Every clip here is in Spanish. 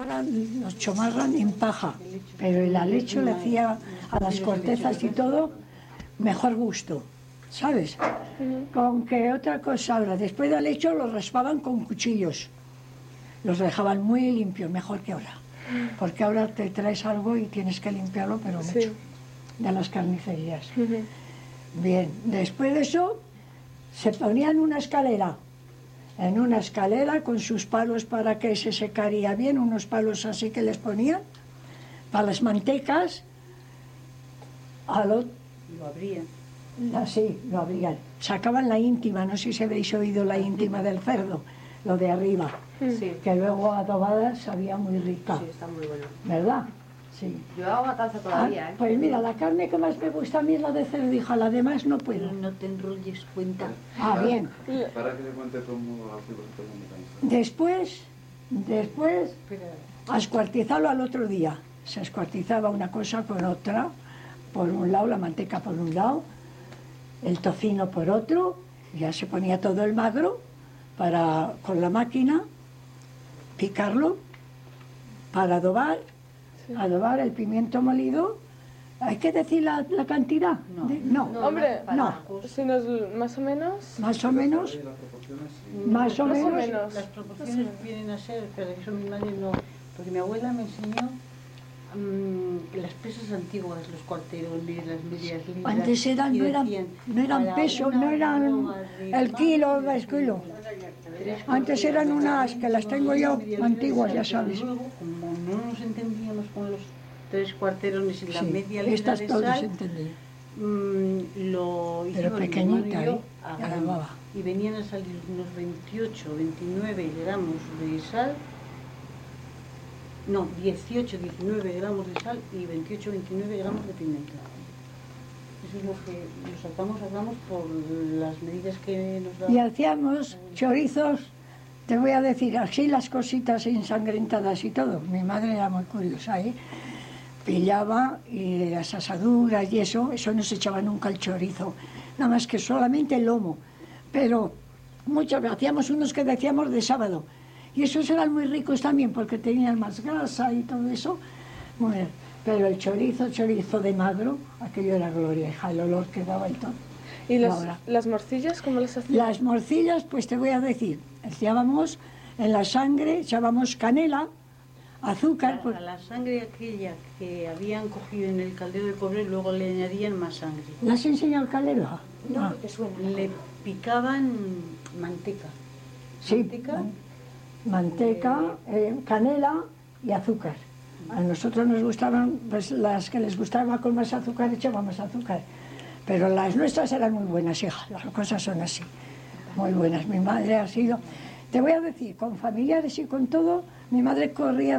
ahora los chomarran en paja, pero el alecho le hacía a las cortezas y todo mejor gusto, ¿sabes? Con que otra cosa ahora, después del alecho los raspaban con cuchillos, los dejaban muy limpios, mejor que ahora, porque ahora te traes algo y tienes que limpiarlo, pero mucho, de las carnicerías. Bien, después de eso se ponían en una escalera con sus palos para que se secaría bien, unos palos así que les ponían, para las mantecas, lo abrían. Sí, lo abrían. Sacaban la íntima, no sé si habéis oído la íntima del cerdo, lo de arriba, que luego adobada sabía muy rica. Sí, está muy bueno. ¿Verdad? Sí. Yo hago matanza todavía, ¿eh? Pues mira, la carne que más me gusta a mí es la de cerdija, la demás no puedo. No te enrolles, cuenta. Bien. Para que le cuente cómo hace. Después, a escuartizarlo al otro día. Se escuartizaba una cosa con otra, por un lado, la manteca por un lado, el tocino por otro, ya se ponía todo el magro para, con la máquina, picarlo, para adobar el pimiento molido. ¿Hay que decir la cantidad? No. Hombre, no. Si nos, más o menos. Más o menos. Más o menos. Las proporciones vienen a ser, pero eso mi madre no, porque mi abuela me enseñó las pesas antiguas, los cuarterones, las medias libras. Antes no eran pesos, no eran el kilo, el kilo. Antes eran unas que las tengo yo antiguas, ya sabes. Luego, como no nos entendíamos con los 3 cuarterones y la media libra estas de todas sal, lo hicimos pero pequeñita, mi hermano y yo, y venían a salir unos 28, 29 gramos de sal. No, 18, 19 gramos de sal y 28, 29 gramos de pimienta. Eso es lo que nos sacamos por las medidas que nos daban. Y hacíamos chorizos, te voy a decir, así las cositas ensangrentadas y todo. Mi madre era muy curiosa, ¿eh? Pillaba y las asaduras y eso no se echaba nunca el chorizo, nada más que solamente el lomo. Pero muchos hacíamos unos que decíamos de sábado. Y esos eran muy ricos también porque tenían más grasa y todo eso. Bueno, pero el chorizo de magro, aquello era gloria, hija, el olor que daba y todo. ¿Y las morcillas cómo las hacían? Las morcillas, pues te voy a decir, echábamos en la sangre, echábamos canela, azúcar. A la sangre aquella que habían cogido en el caldero de cobre, luego le añadían más sangre. ¿Le has enseñado el caldero? No, porque suena. Le picaban manteca. Sí. Manteca, canela y azúcar. A nosotros nos gustaban, pues las que les gustaba con más azúcar, echábamos azúcar. Pero las nuestras eran muy buenas, hija, las cosas son así, muy buenas. Mi madre ha sido, te voy a decir, con familiares y con todo, mi madre corría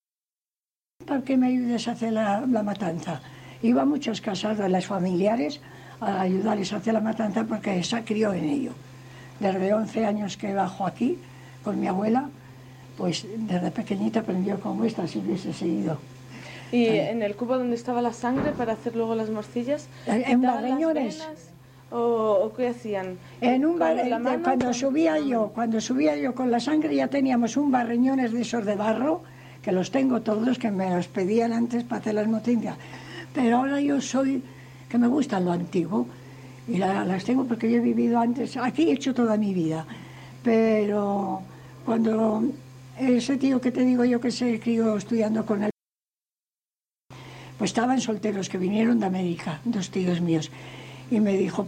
para que me ayudes a hacer la matanza. Iba a muchas casas de las familiares a ayudarles a hacer la matanza porque se crió en ello. Desde 11 años que bajo aquí, con mi abuela, pues desde pequeñita aprendió como esta, si hubiese seguido. ¿Y en el cubo donde estaba la sangre para hacer luego las morcillas? En barreñones. ¿O qué hacían? En un barreñón, cuando subía yo con la sangre ya teníamos un barreñones de esos de barro, que los tengo todos, que me los pedían antes para hacer las motillas. Pero ahora yo soy, que me gusta lo antiguo, y las tengo porque yo he vivido antes, aquí he hecho toda mi vida. Pero cuando ese tío que te digo yo que se crió estudiando con él, pues estaban solteros que vinieron de América, 2 tíos míos, y me dijo,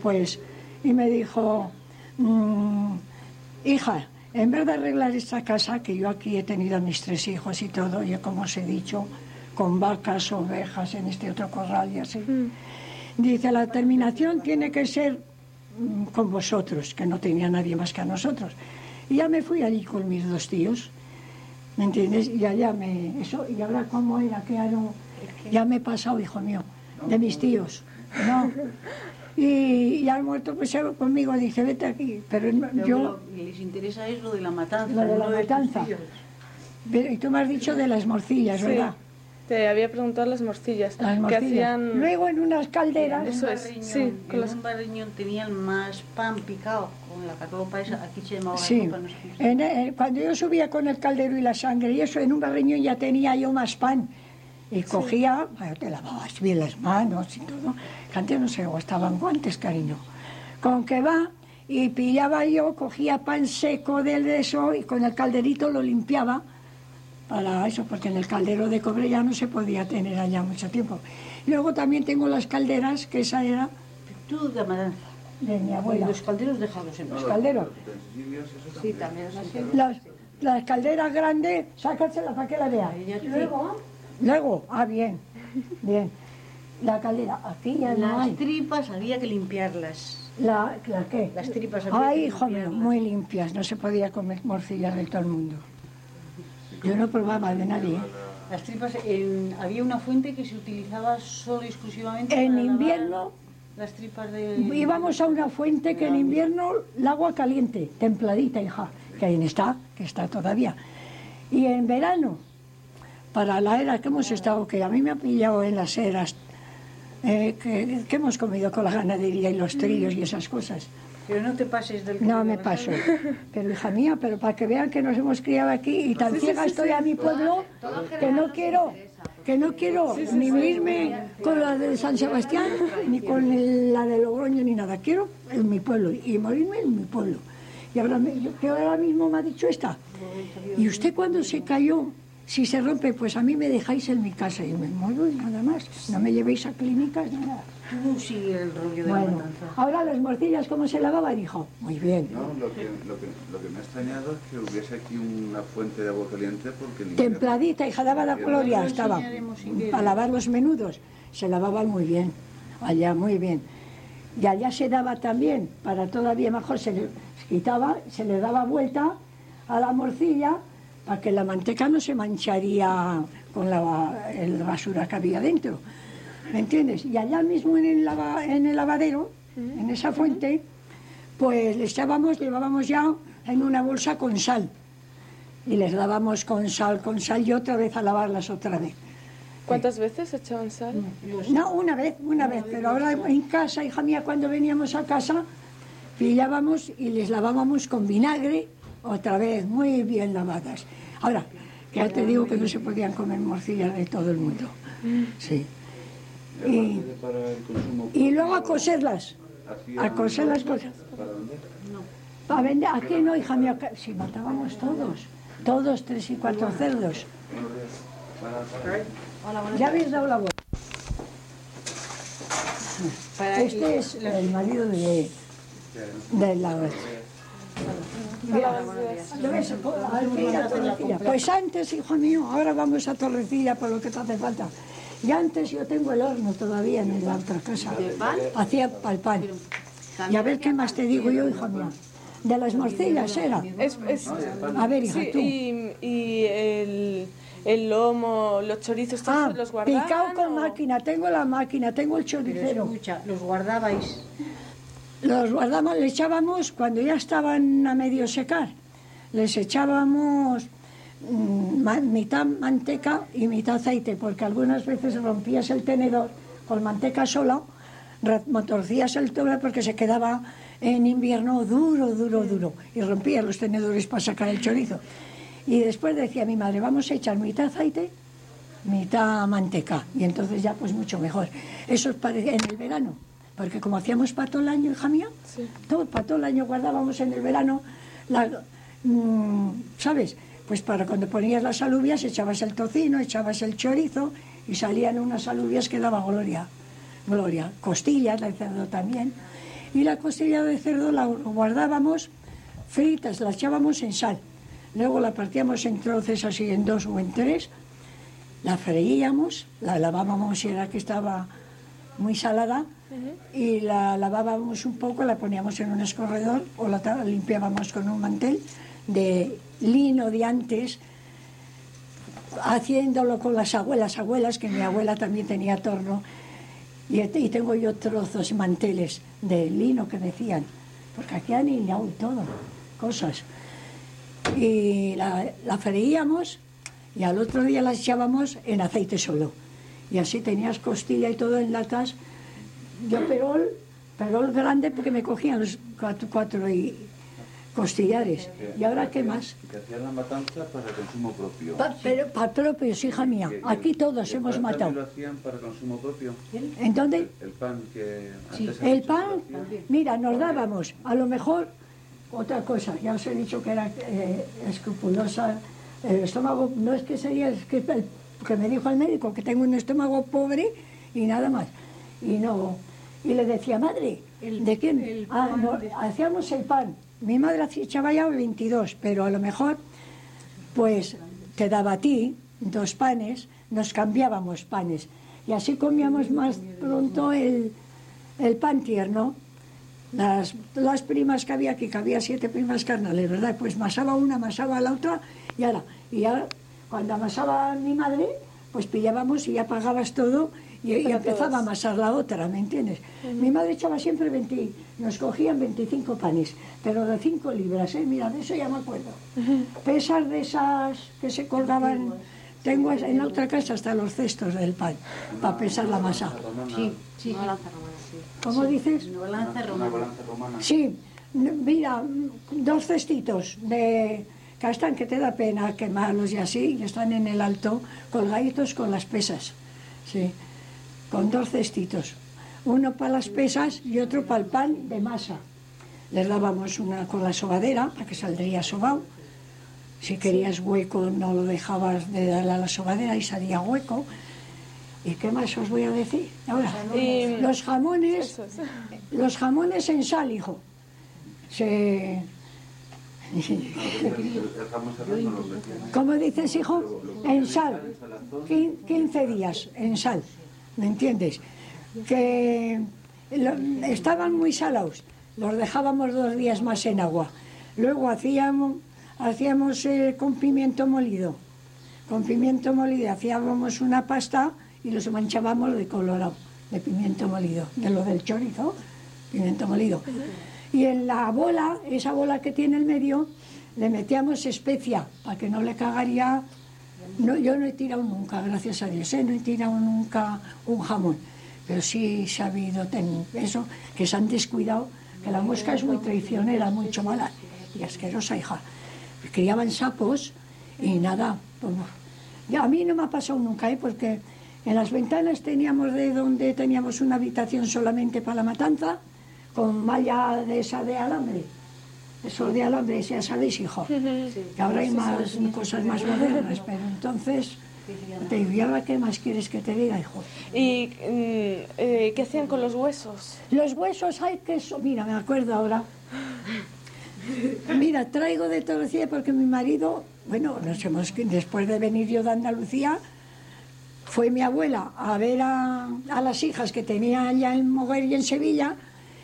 hija, en vez de arreglar esta casa, que yo aquí he tenido a mis 3 hijos y todo, y como os he dicho, con vacas, ovejas, en este otro corral y así, dice, la terminación tiene que ser con vosotros, que no tenía nadie más que a nosotros. Y ya me fui allí con mis 2 tíos, ¿me entiendes? Y allá y ahora cómo era, que ya me he pasado, hijo mío, de mis tíos, ¿no? Y ya han muerto, pues conmigo, dice, vete aquí, pero yo... Les interesa es lo de la matanza. Lo de la matanza. Pero, y tú me has dicho de las morcillas, ¿verdad? Te había preguntado las morcillas. Las que morcillas. hacían... Luego en unas calderas, Eso es, sí, con En las- un barriñón tenían más pan picado con la carropa esa, aquí se llamaba sí, carropa, no sé cómo se llama. cuando yo subía con el caldero y la sangre y eso, en un barriñón ya tenía yo más pan. Y cogía, bueno, te lavabas bien las manos y todo, que antes no se gastaban guantes, cariño. Con que va, y pillaba yo, cogía pan seco del eso y con el calderito lo limpiaba para eso, porque en el caldero de cobre ya no se podía tener allá mucho tiempo. Luego también tengo las calderas, que esa era Tú de Amaranza. de mi Y abuela. los calderos dejados en Los calderos. Sí, también. Las calderas grandes, sácaselas para que la veas. Luego, bien, bien. La caldera, aquí ya no Las hay. tripas había que limpiarlas. ¿La qué? Las tripas había Ay, que hijo mío, limpiarlas. muy limpias, no se podía comer morcillas de todo el mundo. Yo no probaba de nadie. Las tripas, había una fuente que se utilizaba solo y exclusivamente En para lavar invierno las tripas de... íbamos a una fuente que en invierno el agua caliente, templadita, hija, que ahí está, que está todavía. Y en verano, para la era que hemos estado, que a mí me ha pillado en las eras, que hemos comido con la ganadería y los trillos y esas cosas. Pero no te pases del... No me paso. Pero hija mía, pero para que vean que nos hemos criado aquí y tan ciega estoy a mi pueblo que no quiero ni irme con la de San Sebastián ni con la de Logroño ni nada. Quiero en mi pueblo y morirme en mi pueblo. Y ahora, que ahora mismo me ha dicho esta. ¿Y usted cuando se cayó? Si se rompe, pues a mí me dejáis en mi casa y me muero y nada más. No me llevéis a clínicas ni nada. Tú sigue el rollo de la Bueno, matanza. ahora las morcillas, ¿cómo se lavaban, hijo? Muy bien. No, lo que me ha extrañado es que hubiese aquí una fuente de agua caliente porque... ni Templadita, hija, daba la gloria, Lo estaba. enseñaremos si quieres. Para lavar los menudos, se lavaban muy bien, allá muy bien. Y allá se daba también, para todavía mejor, se quitaba, se le daba vuelta a la morcilla para que la manteca no se mancharía con la basura que había dentro. ¿Me entiendes? Y allá mismo en el lavadero, en esa fuente, pues llevábamos ya en una bolsa con sal. Y les dábamos con sal y otra vez a lavarlas otra vez. ¿Cuántas veces echaban sal? No, una vez, pero ahora en casa, hija mía, cuando veníamos a casa, pillábamos y les lavábamos con vinagre, otra vez, muy bien lavadas. Ahora, ya te digo que no se podían comer morcillas de todo el mundo. Sí. Y luego a coserlas. A coser las cosas. ¿Para vender? Para vender, aquí no, hija mía, si matábamos todos 3 y 4 cerdos. Ya habéis dado la vuelta. Este es el marido de la Pues antes, hijo mío, ahora vamos a Torrecilla por lo que te hace falta. Y antes yo tengo el horno todavía en la otra casa. Hacía para el pan. Y a ver qué más te digo yo, hija mía. De las morcillas era. A ver, hija, Sí, tú. y el lomo, los chorizos, todos los guardaban. Picado con ¿o? máquina, tengo la máquina, tengo el choricero. Escucha, los guardabais. Los guardamos, le echábamos, cuando ya estaban a medio secar, les echábamos mitad manteca y mitad aceite, porque algunas veces rompías el tenedor con manteca sola, torcías el toble porque se quedaba en invierno duro, y rompías los tenedores para sacar el chorizo. Y después decía mi madre, vamos a echar mitad aceite, mitad manteca, y entonces ya pues mucho mejor. Eso es en el verano. Porque como hacíamos para todo el año, hija mía, Sí. para todo el año guardábamos en el verano, ¿sabes? Pues para cuando ponías las alubias echabas el tocino, echabas el chorizo y salían unas alubias que daban gloria. Costillas de cerdo también. Y la costilla de cerdo la guardábamos fritas, la echábamos en sal. Luego la partíamos en troces así, en 2 o en 3. La freíamos, la lavábamos si era que estaba muy salada, y la lavábamos un poco, la poníamos en un escorredor o la limpiábamos con un mantel de lino de antes, haciéndolo con las abuelas, que mi abuela también tenía torno, y tengo yo trozos, manteles de lino que decían, porque aquí han hilado todo, cosas. Y la freíamos y al otro día las echábamos en aceite solo. Y así tenías costilla y todo en latas. Yo perol grande porque me cogían los cuatro y costillares. ¿Y ahora qué más? Que hacían la matanza para consumo propio. Pero para propios, hija mía. Aquí todos hemos ¿El pan matado. también lo hacían para consumo propio? ¿En dónde? El pan que Sí. antes El pan, mira, nos dábamos, a lo mejor, otra cosa, ya os he dicho que era escrupulosa, el estómago, no es que sería, es que me dijo el médico que tengo un estómago pobre y nada más. Y no, y le decía, madre, ¿de quién? Hacíamos el pan. Mi madre echaba ya 22, pero a lo mejor, pues, te daba a ti 2 panes, nos cambiábamos panes. Y así comíamos más pronto el pan tierno. Las primas que había aquí, que había 7 primas carnales, ¿verdad? Pues amasaba una, amasaba la otra, y ya cuando amasaba mi madre, pues pillábamos y ya pagabas todo, y empezaba a amasar la otra, ¿me entiendes? Mi madre echaba siempre nos cogían 25 panes, pero de 5 libras, mira, de eso ya me acuerdo. Pesas de esas que se colgaban, tengo en la otra casa hasta los cestos del pan, para pesar la masa. Sí. Una balanza romana, sí. ¿Cómo dices? Una balanza Una romana. balanza romana. Sí, mira, 2 cestitos de castán que te da pena quemarlos y así, y están en el alto, colgaditos con las pesas, sí, con 2 cestitos, uno para las pesas y otro para el pan de masa. Les dábamos una con la sobadera, para que saldría sobao. Si querías hueco no lo dejabas de darle a la sobadera y salía hueco. ¿Y qué más os voy a decir? Ahora, los jamones, los jamones en sal, hijo. ¿Cómo dices, hijo? En sal. 15 días en sal, ¿me entiendes? Que estaban muy salados, los dejábamos 2 días más en agua. Luego hacíamos con pimiento molido. Con pimiento molido hacíamos una pasta y los manchábamos de colorado, de pimiento molido, de lo del chorizo, pimiento molido. Y en la bola, esa bola que tiene el medio, le metíamos especia, para que no le cagaría. No, yo no he tirado nunca, gracias a Dios, no he tirado nunca un jamón, pero sí he sabido eso, que se han descuidado, que la mosca es muy traicionera, muy mala y asquerosa, hija. Criaban sapos y nada, a mí no me ha pasado nunca, porque en las ventanas teníamos donde teníamos una habitación solamente para la matanza, con malla de esa de alambre. Eso de alambre, ya sabéis, hijo. Que ahora hay más cosas más modernas, pero entonces, te digo, ¿y ahora qué más quieres que te diga, hijo? ¿Y qué hacían con los huesos? Los huesos hay que... Mira, me acuerdo ahora. Mira, traigo de Torrecilla porque mi marido, bueno, después de venir yo de Andalucía, fue mi abuela a ver a las hijas que tenía allá en Moguer y en Sevilla,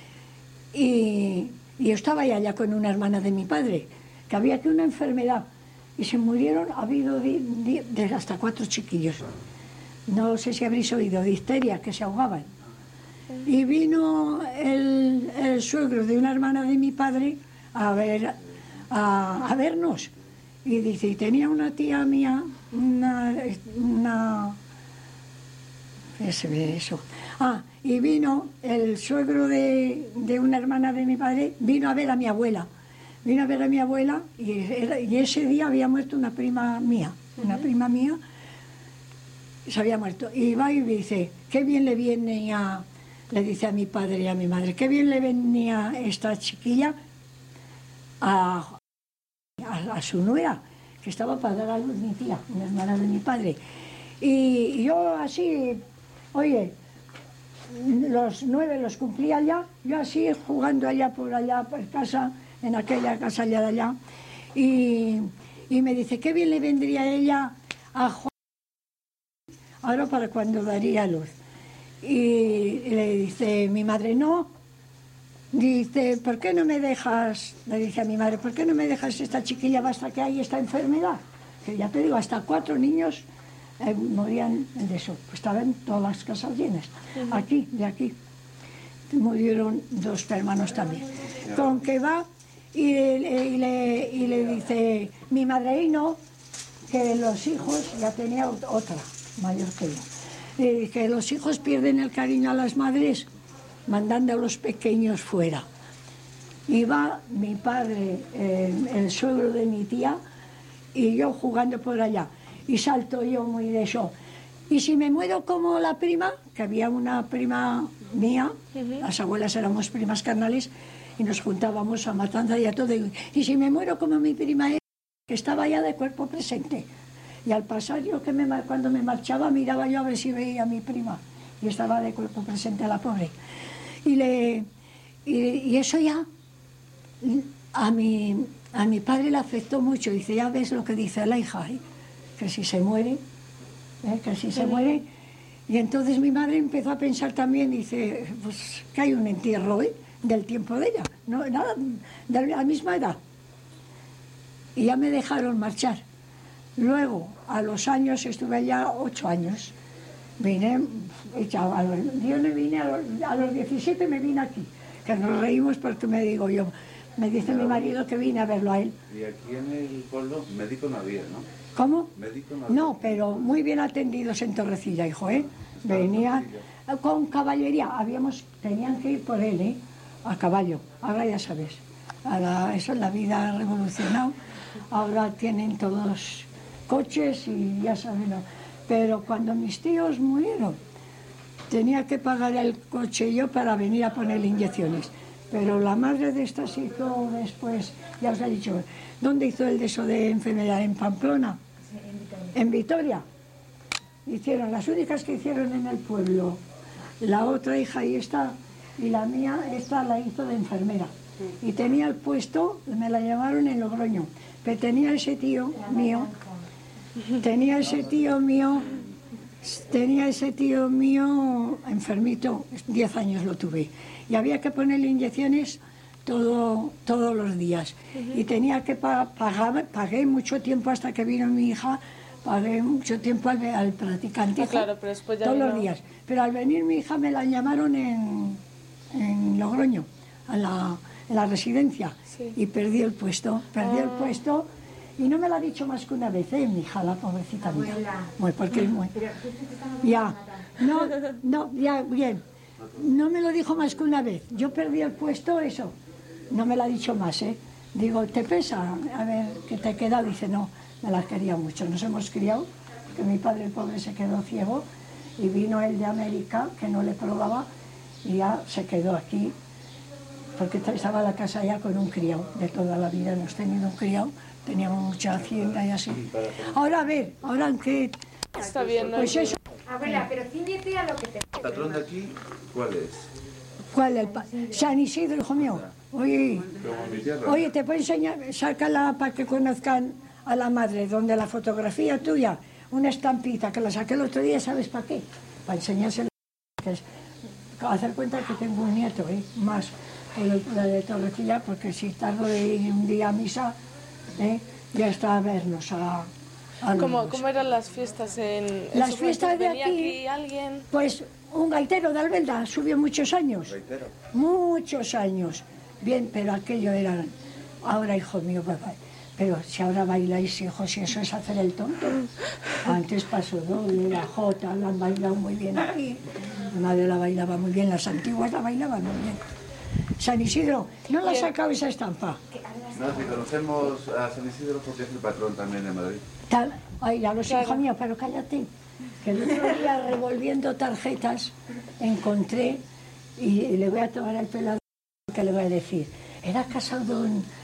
y yo estaba allá con una hermana de mi padre, que había aquí una enfermedad, y se murieron, ha habido hasta 4 chiquillos. No sé si habréis oído, difteria, que se ahogaban. Y vino el suegro de una hermana de mi padre a vernos. Y dice, y tenía una tía mía, eso. Y vino el suegro de una hermana de mi padre, vino a ver a mi abuela. Vino a ver a mi abuela y ese día había muerto una prima mía. Una prima mía se había muerto. Y va y dice, qué bien le venía, le dice a mi padre y a mi madre, qué bien le venía esta chiquilla a su nuera, que estaba para dar a luz mi tía, una hermana de mi padre. Y yo así, oye, los 9 los cumplía ya, yo así jugando allá por casa, en aquella casa allá de allá, y me dice, qué bien le vendría ella a Juan, ahora para cuando daría luz. Y le dice mi madre, no, dice, ¿por qué no me dejas? Le dice a mi madre, ¿por qué no me dejas esta chiquilla hasta que hay esta enfermedad? Que ya te digo, hasta 4 niños morían de eso, pues estaban todas las casas llenas. Aquí, de aquí, murieron 2 hermanos también. Con que va y le dice mi madre, y no, que los hijos, ya tenía otra, mayor que yo, que los hijos pierden el cariño a las madres mandando a los pequeños fuera. Iba mi padre, el suegro de mi tía, y yo jugando por allá. Y salto yo muy de eso. Y si me muero como la prima, que había una prima mía, las abuelas éramos primas carnales, y nos juntábamos a matanza y a todo. Y si me muero como mi prima, que estaba ya de cuerpo presente. Y al pasar yo, cuando me marchaba, miraba yo a ver si veía a mi prima. Y estaba de cuerpo presente la pobre. Y eso ya a mi padre le afectó mucho. Dice, ya ves lo que dice la hija, que si se muere, que si se muere. Y entonces mi madre empezó a pensar también, dice, pues que hay un entierro del tiempo de ella, no, nada, de la misma edad. Y ya me dejaron marchar. Luego, a los años, estuve allá 8 años. Vine, yo me vine a los 17 me vine aquí, que nos reímos porque me dice mi marido que vine a verlo a él. Y aquí en el pueblo médico no había, ¿no? ¿Cómo? Médico no había. No, pero muy bien atendidos en Torrecilla, hijo, ¿eh? Venía con caballería, tenían que ir por él, a caballo. Ahora ya sabes, ahora eso en la vida ha revolucionado, ahora tienen todos coches y ya saben, ¿no? Pero cuando mis tíos murieron, tenía que pagar el coche yo para venir a ponerle inyecciones. Pero la madre de estas hizo después, ya os he dicho, ¿dónde hizo el de eso de enfermedad? ¿En Pamplona? En Vitoria. Hicieron, las únicas que hicieron en el pueblo. La otra hija y esta, y la mía, esta la hizo de enfermera. Y tenía el puesto, me la llevaron en Logroño, pero tenía ese tío mío enfermito, 10 años lo tuve, y había que ponerle inyecciones todos los días. Y tenía que pagué mucho tiempo hasta que vino mi hija, pagué mucho tiempo al practicante, claro, pero después ya todos vino... los días. Pero al venir mi hija me la llamaron en Logroño, en la residencia, sí. Y perdí el puesto, y no me lo ha dicho más que una vez, mi hija, la pobrecita mía. Muy, porque es muy... Ya, no, ya, bien. No me lo dijo más que una vez. Yo perdí el puesto, eso. No me lo ha dicho más, Digo, ¿te pesa? A ver, ¿qué te queda? Dice, no, me las quería mucho. Nos hemos criado, que mi padre, el pobre, se quedó ciego, y vino él de América, que no le probaba, y ya se quedó aquí, porque estaba la casa ya con un criado de toda la vida. Hemos tenido un criado, teníamos mucha hacienda y así. Ahora a ver, ahora en qué... Está bien, ¿no? Pues eso... Abuela, pero ciñete a lo que te... ¿El patrón de aquí cuál es? ¿Cuál? San Isidro, hijo mío. Oye, Como mi tierra. oye, te puedo enseñar, sácala para que conozcan a la madre, donde la fotografía tuya, una estampita que la saqué el otro día, ¿sabes para qué? Para enseñársela, que es hacer cuenta que tengo un nieto, más la de Torrecilla, porque si tardo de ir un día a misa, ya está a vernos a ¿Cómo eran las fiestas en las su fiestas juventud? de ¿Venía aquí alguien? Pues un gaitero de Albelda, subió muchos años. ¿Gaitero? Muchos años. Bien, pero aquello era... Ahora, hijo mío, papá, pero si ahora bailáis, hijos, si eso es hacer el tonto. Antes pasó doble, la jota, la han bailado muy bien aquí. Mi madre la bailaba muy bien, las antiguas la bailaban muy bien. San Isidro, ¿no la ha sacado esa estampa? No, si conocemos a San Isidro porque es el patrón también de Madrid. Ay, ya lo sé, hijo mío, pero cállate. Que el otro día, revolviendo tarjetas, encontré, y le voy a tomar el pelo, que le voy a decir, era casado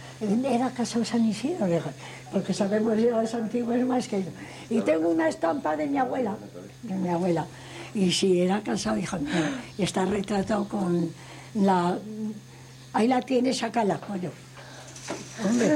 San Isidro, porque sabemos ya los antiguos más que yo. Y tengo una estampa de mi abuela, y si era casado, hijo mío, y está retratado con la... Ahí la tienes, sácala, bueno. Hombre.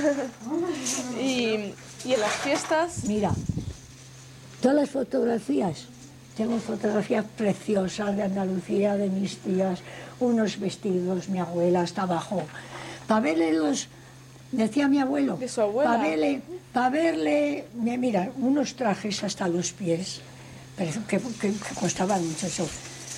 ¿Y en las fiestas? Mira, todas las fotografías, tengo fotografías preciosas de Andalucía, de mis tías, unos vestidos, mi abuela hasta abajo. Para verle decía mi abuelo, ¿De su abuela? para verle, mira, unos trajes hasta los pies, pero que costaban mucho eso.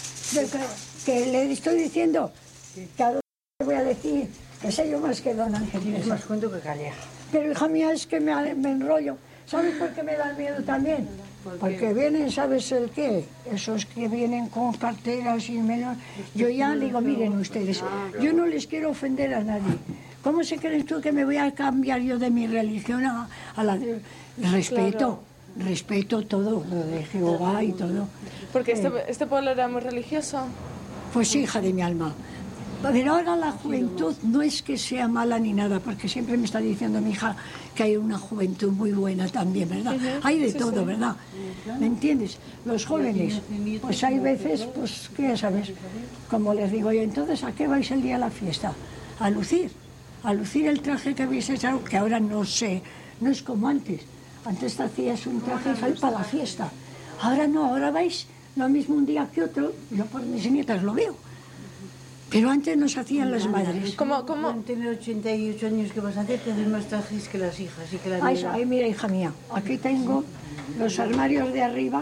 Que le estoy diciendo, que ahora le voy a decir, que sé yo más que don Ángel. Es más cuento que calleja. Pero hija mía, es que me enrollo. ¿Sabes por qué me da miedo también? Porque vienen, ¿sabes el qué? Esos que vienen con carteras y menos... Yo ya digo, miren ustedes, yo no les quiero ofender a nadie. ¿Cómo se creen tú que me voy a cambiar yo de mi religión a la de respeto? Respeto todo, lo de Jehová y todo. Porque este pueblo era muy religioso. Pues hija de mi alma. Pero ahora la juventud no es que sea mala ni nada, porque siempre me está diciendo mi hija que hay una juventud muy buena también, ¿verdad? Hay de todo, ¿verdad? ¿Me entiendes? Los jóvenes, pues hay veces, pues, ¿qué sabes? Como les digo yo, entonces, ¿a qué vais el día a la fiesta? A lucir el traje que habéis hecho, que ahora no sé, no es como antes. Antes te hacías un traje para la fiesta. Ahora no, ahora vais lo mismo un día que otro. Yo por mis nietas lo veo. Pero antes nos hacían las madres. ¿Cómo? Tener 88 años que vas a hacer, tener más trajes que las hijas y que la niña. Ay, mira, hija mía, aquí tengo los armarios de arriba,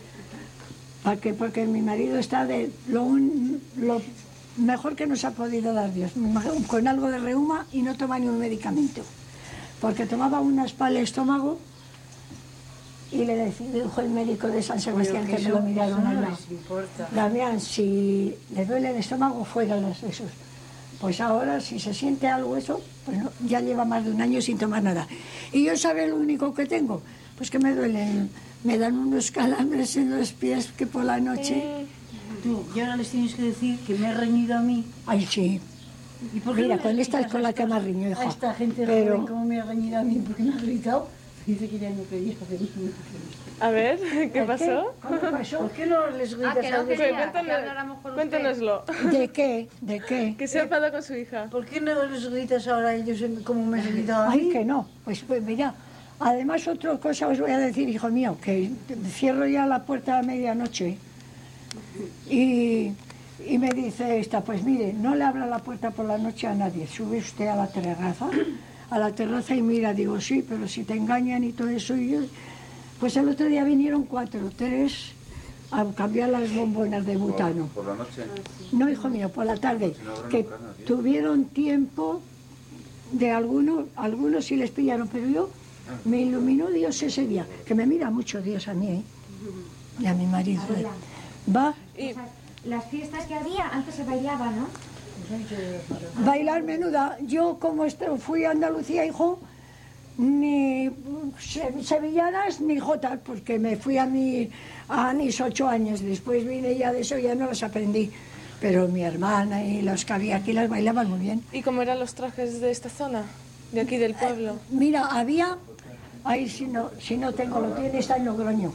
porque mi marido está de lo mejor que nos ha podido dar Dios, con algo de reuma y no toma ni un medicamento. Porque tomaba unas para el estómago y le dijo el médico de San Sebastián que me lo miraron allá. Damián, si le duele el estómago, fuera esos. Pues ahora, si se siente algo eso, pues no, ya lleva más de un año sin tomar nada. Y yo, ¿sabe lo único que tengo? Pues que me duelen, me dan unos calambres en los pies que por la noche... Tú, y ahora les tienes que decir que me ha reñido a mí. Ay, sí. ¿Y por qué Mira, no con les esta es gritas con la que más riño, hija. a esta gente Pero... joven como me ha reñido a mí? ¿Por qué me ha gritado? Dice que ya no quería hacer. A ver, ¿qué pasó? ¿Cómo pasó? ¿Por qué no les gritas que no a ellos? quería. Que habláramos con usted. Cuéntanoslo. ¿De qué? ¿De qué? Que se ha enfadado con su hija. ¿Por qué no les gritas ahora a ellos como me has gritado a mí? Ay, que no. Pues mira, además otra cosa os voy a decir, hijo mío, que cierro ya la puerta a medianoche y me dice esta, pues mire, no le abra la puerta por la noche a nadie, sube usted a la terraza y mira, digo, sí, pero si te engañan y todo eso, y yo, pues el otro día vinieron 3 a cambiar las bombonas de butano. ¿Por la noche? No, hijo mío, por la tarde, que tuvieron tiempo de algunos sí les pillaron, pero yo me iluminó Dios ese día, que me mira mucho Dios a mí, ¿eh? Y a mi marido. Va. Las fiestas que había, antes se bailaba, ¿no? Bailar menuda. Yo como fui a Andalucía, hijo, ni sevillanas ni jotas, porque me fui a mis 8 años. Después vine ya de eso, ya no las aprendí. Pero mi hermana y los que había aquí las bailaban muy bien. ¿Y cómo eran los trajes de esta zona? De aquí del pueblo. Mira, había... Ahí si no tengo, lo tiene, está en Logroño.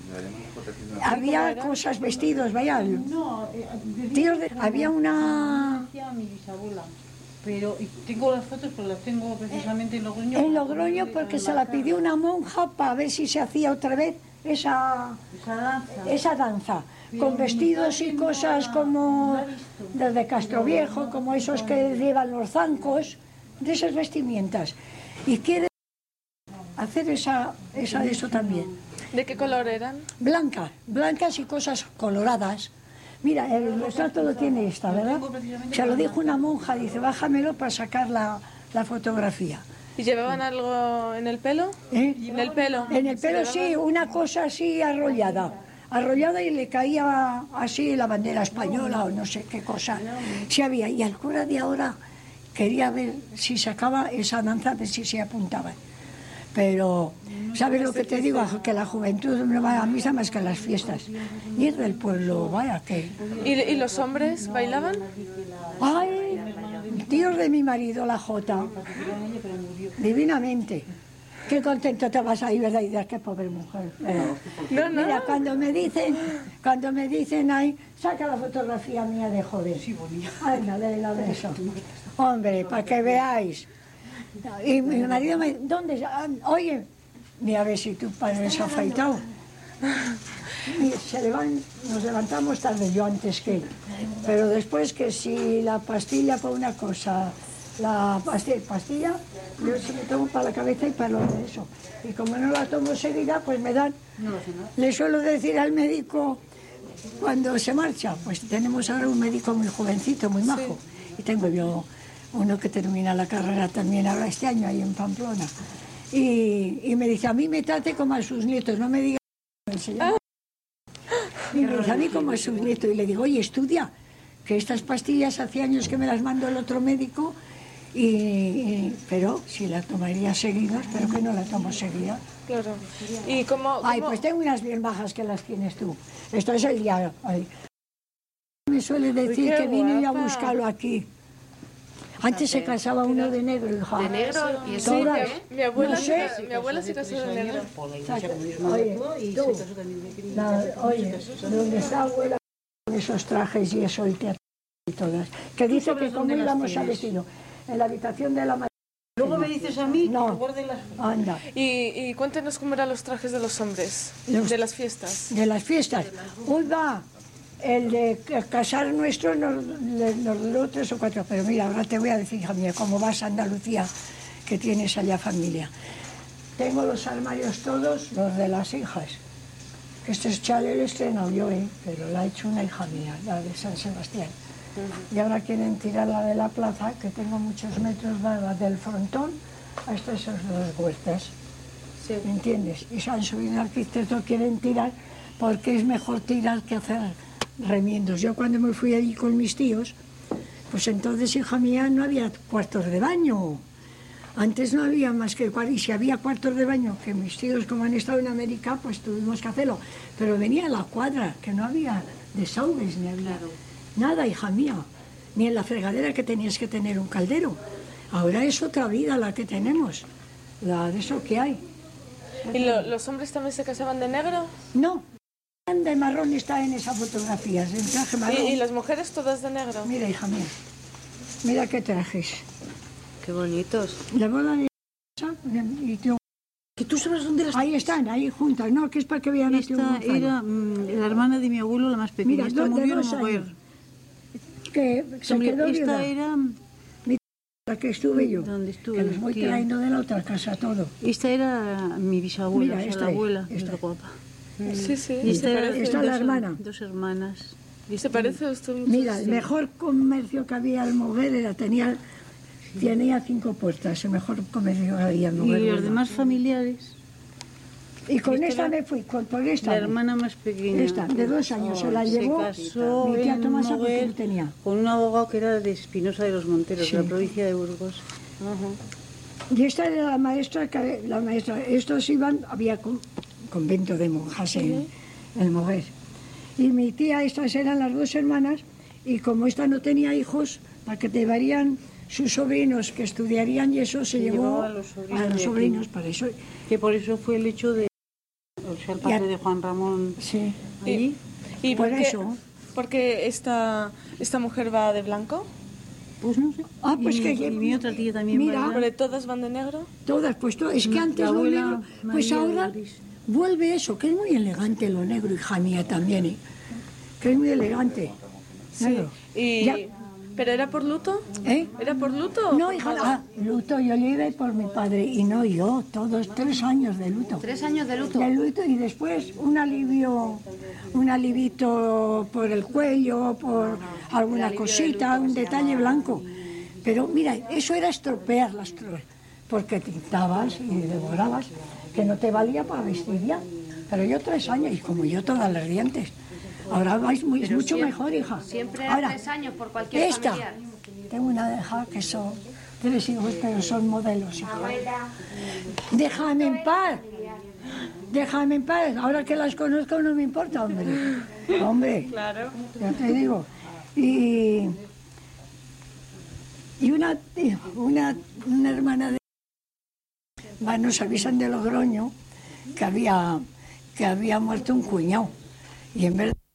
Había cosas, vestidos, vaya. No, Tíos había una... mi bisabuela. Pero tengo las fotos, pero las tengo precisamente en Logroño. En Logroño porque se la pidió una monja para ver si se hacía otra vez esa danza. Con vestidos y cosas como desde Castroviejo, como esos que llevan los zancos, de esas vestimientas. Y quiere hacer esa de eso también. ¿De qué color eran? Blancas y cosas coloradas. Mira, el retrato lo tiene esta, ¿verdad? Se lo dijo una monja, dice, bájamelo para sacar la fotografía. ¿Y llevaban algo en el pelo? ¿En el pelo? En el pelo sí, una cosa así arrollada y le caía así la bandera española o no sé qué cosa. Sí había, y el cura de ahora quería ver si sacaba esa danza, ver si se apuntaba. Pero, ¿sabes lo que te digo? Que la juventud no va a misa más que a las fiestas. Y es del pueblo, vaya que... ¿Y los hombres bailaban? ¡Ay! Tíos de mi marido, la Jota. Divinamente. Qué contento te vas ahí, ¿verdad? Y dices, qué pobre mujer. No. Mira, cuando me dicen, ay, saca la fotografía mía de joven. Sí, bonita. Ay, dale la beso. Hombre, para que veáis. Y mi marido me dice, ¿dónde? Oye, mira a ver si tu padre se ha afeitado. Nos levantamos tarde, yo antes que él. Pero después que si la pastilla para una cosa, la pastilla, yo se me tomo para la cabeza y para lo de eso. Y como no la tomo seguida, pues me dan. Le suelo decir al médico cuando se marcha, pues tenemos ahora un médico muy jovencito, muy majo. Y tengo yo uno que termina la carrera también ahora este año ahí en Pamplona. y me dice, a mí me trate como a sus nietos, no me diga cómo se llama. Y me dice, a mí como a sus nietos. Y le digo, oye, estudia, que estas pastillas hace años que me las mandó el otro médico, pero si la tomaría seguida, espero que no la tomo seguida. Claro. ¿Y cómo? Ay, pues tengo unas bien bajas que las tienes tú. Esto es el día. Ay. Me suele decir qué que vine yo a guapa. buscarlo aquí. Antes se casaba uno de negro, hija. De negro y eso, Sí, Todas. mi abuela, No sé. mi abuela se casó de negro. Por la iglesia comunismo Oye, actuó y tú, se casó también de Cristo. oye, donde está abuela con esos trajes y eso, el teatro y todas. Que dice que cómo dónde las íbamos a tienes? vestido. En la habitación de la madre. Luego me dices a mí No. que guarde las... Anda. Y cuéntenos cómo eran los trajes de los hombres, de las fiestas. De las fiestas. Uy, va. El de casar nuestro nos duró 3 o 4, pero mira, ahora te voy a decir, hija mía, cómo vas a Andalucía, que tienes allá familia. Tengo los armarios todos, los de las hijas. Este chalet lo he estrenado yo, pero la ha hecho una hija mía, la de San Sebastián. Y ahora quieren tirar la de la plaza, que tengo muchos metros, va del frontón hasta esas 2 huertas. Sí. ¿Me entiendes? Y se han subido arquitectos, quieren tirar, porque es mejor tirar que hacer remiendos. Yo cuando me fui allí con mis tíos, pues entonces, hija mía, no había cuartos de baño. Antes no había más que cuartos, y si había cuartos de baño, que mis tíos, como han estado en América, pues tuvimos que hacerlo. Pero venía a la cuadra, que no había desagües, ni había nada, hija mía. Ni en la fregadera, que tenías que tener un caldero. Ahora es otra vida la que tenemos, la de eso que hay. ¿Y los hombres también se casaban de negro? No, de marrón está en esa fotografía, en traje marrón. ¿Y las mujeres todas de negro? Mira, hija mía, mira qué trajes. Qué bonitos. La boda de y yo, ¿Que tú sabes dónde las ahí están, ahí juntas, no, que es para que vean a tío Esta Gonzalo. era la hermana de mi abuelo, la más pequeña. Mira, Esta de murió 2 al morir. años. Que se Hombre, quedó esta viuda, era... la que estuve yo. ¿Dónde estuve? Que los voy Tía. trayendo de la otra casa todo. Esta era mi bisabuela, Mira, o sea, esta la es, abuela, esta es es. guapa. Sí, sí. Y esta era Esta es la hermana. 2 hermanas. ¿Se parece usted mucho? Mira, el mejor comercio que había en Moguer era, tenía 5 puertas, el mejor comercio que había en Y Moguer. los demás familiares, Y con esta esta era me fui, por esta. la hermana más pequeña. Esta, de 2 años, se la se llevó casó mi tía en Tomasa porque Moguer no tenía. con un abogado que era de Espinosa de los Monteros, Sí. de la provincia de Burgos. Y esta era la maestra, estos iban, había convento de monjas en el Moguer. Y mi tía, estas eran las 2 hermanas, y como esta no tenía hijos, para que te llevarían sus sobrinos que estudiarían, y eso se llevó llevaba a los sobrinos de aquí. sobrinos, para eso. Que por eso fue el hecho de... O sea, el padre de Juan Ramón Sí, allí. ¿Y por por qué, eso. por qué esta mujer va de blanco? Pues no sé. Ah, pues y, que- y mi otra tía también. mira, va ¿Porque todas van de negro? todas, pues es que antes La lo abuela negro, pues María ahora de Gris. vuelve eso, que es muy elegante lo negro, hija mía también, que es muy elegante. Negro. Y, Ya. ¿Pero era por luto? ¿Eh? ¿Era por luto? No, hija, luto, yo libre por mi padre, y no yo, todos 3 años de luto. 3 años de luto. De luto, y después un alivito por el cuello, por alguna cosita, un detalle blanco. Pero mira, eso era estropear las flores, porque tintabas y devorabas, que no te valía para vestir ya. Pero yo 3 años, y como yo todas las dientes. Ahora vais es mucho mejor, hija. Siempre era Ahora, 3 años por cualquier esta, familiar. tengo una hija que son 3 hijos, pero son modelos, hija. Déjame en paz. Déjame en paz. Ahora que las conozco no me importa, hombre. Hombre, Claro. ya te digo. Y una hermana de... Nos avisan de Logroño que había muerto un cuñado. Y en verdad...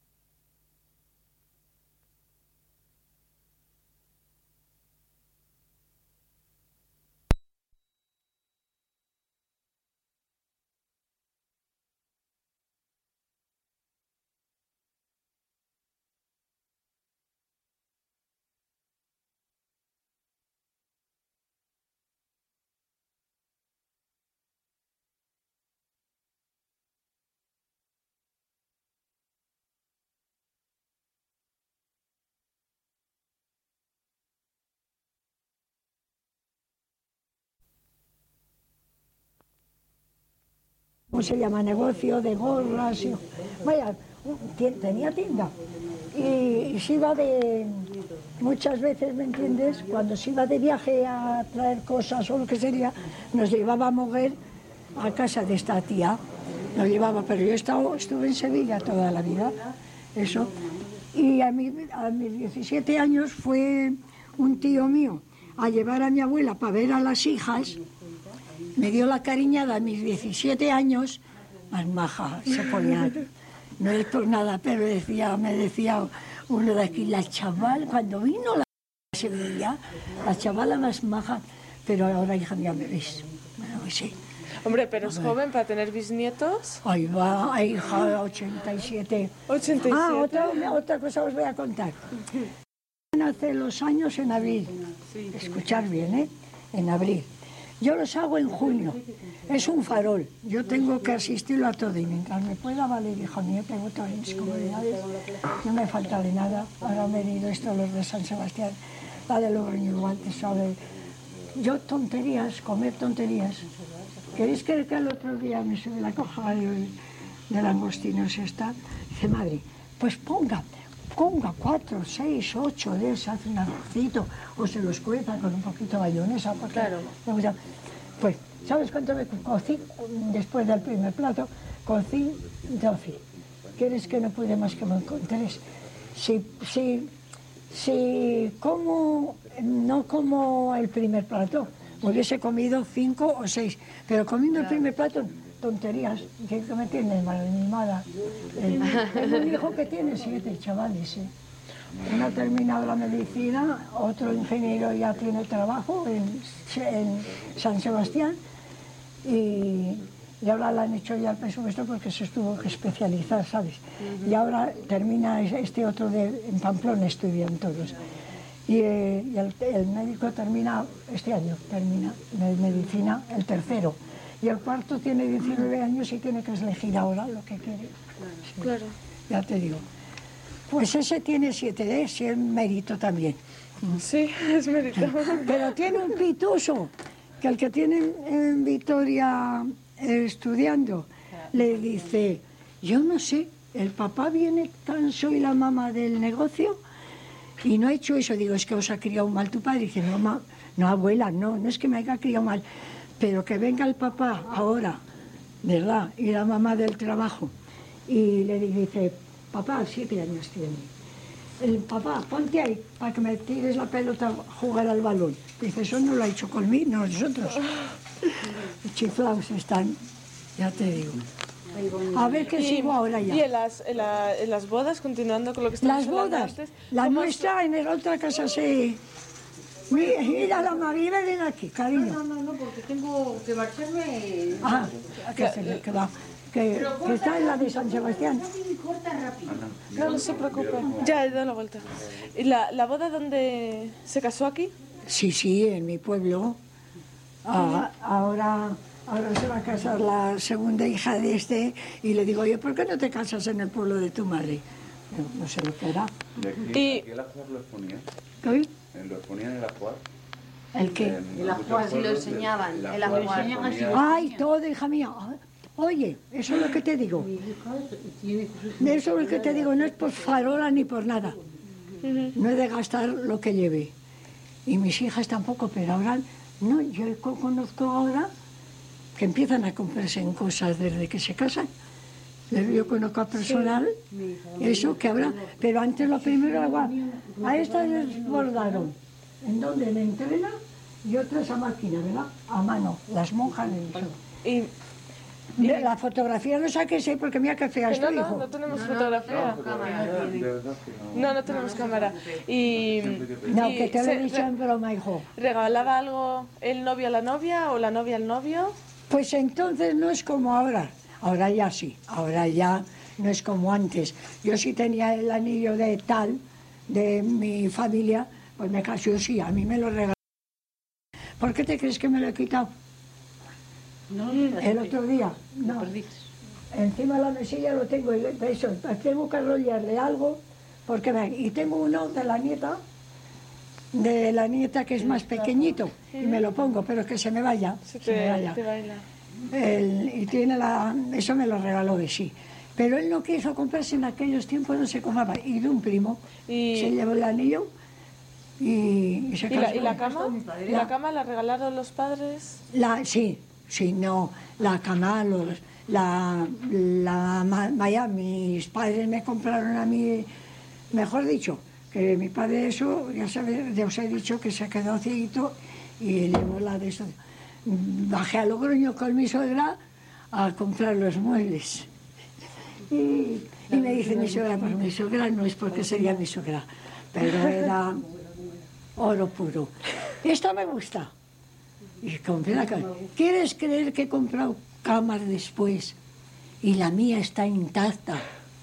¿cómo se llama? Negocio de gorras. Vaya, tenía tienda. Y se iba muchas veces, ¿me entiendes? Cuando se iba de viaje a traer cosas o lo que sería, nos llevaba a mover a casa de esta tía. Nos llevaba, pero yo estuve en Sevilla toda la vida, eso. Y a mis 17 años fue un tío mío a llevar a mi abuela para ver a las hijas. Me dio la cariñada a mis 17 años, más maja, se ponía. No es por nada, pero me decía uno de aquí, la chaval, cuando vino la Sevilla, la chavala más maja, pero ahora, hija mía, me ves. Bueno, sí. Hombre, pero es joven para tener bisnietos. Ahí va, hija, 87. 87. Ah, otra cosa os voy a contar. Hace los años en abril. Escuchar bien, ¿eh? En abril. Yo los hago en junio. Es un farol. Yo tengo que asistirlo a todo y mientras me pueda valer, hijo mío, tengo todas mis comodidades. No me falta de nada. Ahora me he venido esto, los de San Sebastián, la de Logroño igual, ¿sabe? Yo tonterías, comer tonterías. ¿Queréis creer que el otro día me subí la coja del langostino esta? Dice, madre, pues ponga 4, 6, 8 de esas, un arrocito, o se los cueza con un poquito de mayonesa, porque claro. Me gusta. Pues, ¿sabes cuánto me cocí después del primer plato? Cocí 12. ¿Quieres que no pude más que me encontres? Si como, no como el primer plato, hubiese comido 5 o 6, pero comiendo el primer plato, tonterías, que me tiene mal animada. Tengo un hijo que tiene 7 chavales, ¿eh? Uno ha terminado la medicina, otro ingeniero ya tiene trabajo en San Sebastián y ahora le han hecho ya el presupuesto porque se tuvo que especializar, ¿sabes? Y ahora termina este otro en Pamplona, estudian todos. Y el médico termina, este año termina de medicina, el tercero. Y el cuarto tiene 19 años y tiene que elegir ahora lo que quiere. Sí, claro. Ya te digo. Pues ese tiene 7D, sí es mérito también. Sí, es mérito. Pero tiene un pituso, que el que tiene en Vitoria estudiando, le dice, yo no sé, el papá viene canso y la mamá del negocio y no ha hecho eso. Digo, es que os ha criado mal tu padre. Y dice, no, abuela, no es que me haya criado mal, pero que venga el papá ahora, ¿verdad? Y la mamá del trabajo. Y le dice, papá, 7 años tiene. El papá, ponte ahí para que me tires la pelota a jugar al balón. Dice, eso no lo ha hecho conmigo, nosotros. Chiflados están, ya te digo. A ver qué sigo ahora ya. ¿Y en las bodas, continuando con lo que estábamos hablando Las bodas, antes? la nuestra en la otra casa se... Mira la María, ven aquí, cariño. No, porque tengo que marcharme. Ah, que va. Que está en la de San Sebastián. No se preocupe. Ya, he dado la vuelta. ¿Y la boda dónde se casó aquí? Sí, en mi pueblo. Ahora se va a casar la segunda hija de este y le digo yo, ¿por qué no te casas en el pueblo de tu madre? No sé lo que era. ¿Y aquí el ajuar lo exponían? ¿Qué? ¿Lo exponían el ajuar? ¿El qué? El ajuar, si lo enseñaban, el ajuar. Ay, todo, hija mía. Oye, eso es lo que te digo. Eso es lo que te digo, no es por farola ni por nada. No he de gastar lo que lleve. Y mis hijas tampoco, pero ahora, no, yo conozco ahora que empiezan a comprarse en cosas desde que se casan. Yo conozco a personal, eso que habrá, pero antes lo primero era, a estas les bordaron. ¿En dónde? En entrena y otras a máquina, ¿verdad? A mano, las monjas de eso. La fotografía no saques porque mira qué fea estoy, hijo. No tenemos fotografía. No tenemos cámara. No, que te lo he dicho en broma, hijo. ¿Regalaba algo el novio a la novia o la novia al novio? Pues entonces no es como ahora. Ahora ya sí, ahora ya no es como antes. Yo sí tenía el anillo de tal, de mi familia, pues me casó, sí, a mí me lo regalaron. ¿Por qué te crees que me lo he quitado? El otro día, no. Encima de la mesilla lo tengo, eso, tengo que arrollarle algo, porque y tengo uno de la nieta que es más pequeñito, y me lo pongo, pero que se me vaya. Te baila. y tiene eso me lo regaló de sí. Pero él no quiso comprarse, en aquellos tiempos no se compraba. Y de un primo se llevó el anillo y se casó. ¿Y la cama? ¿La cama la regalaron los padres? Sí, no. La cama, mis padres me compraron a mí, mejor dicho, que mi padre eso, ya os he dicho que se quedó cieguito y llevó la de eso. Bajé a Logroño con mi suegra a comprar los muebles. Y me dice mi suegra, pues mi suegra no es porque sería mi suegra, pero era oro puro. Esto me gusta. Y compré la cama. ¿Quieres creer que he comprado camas después? Y la mía está intacta.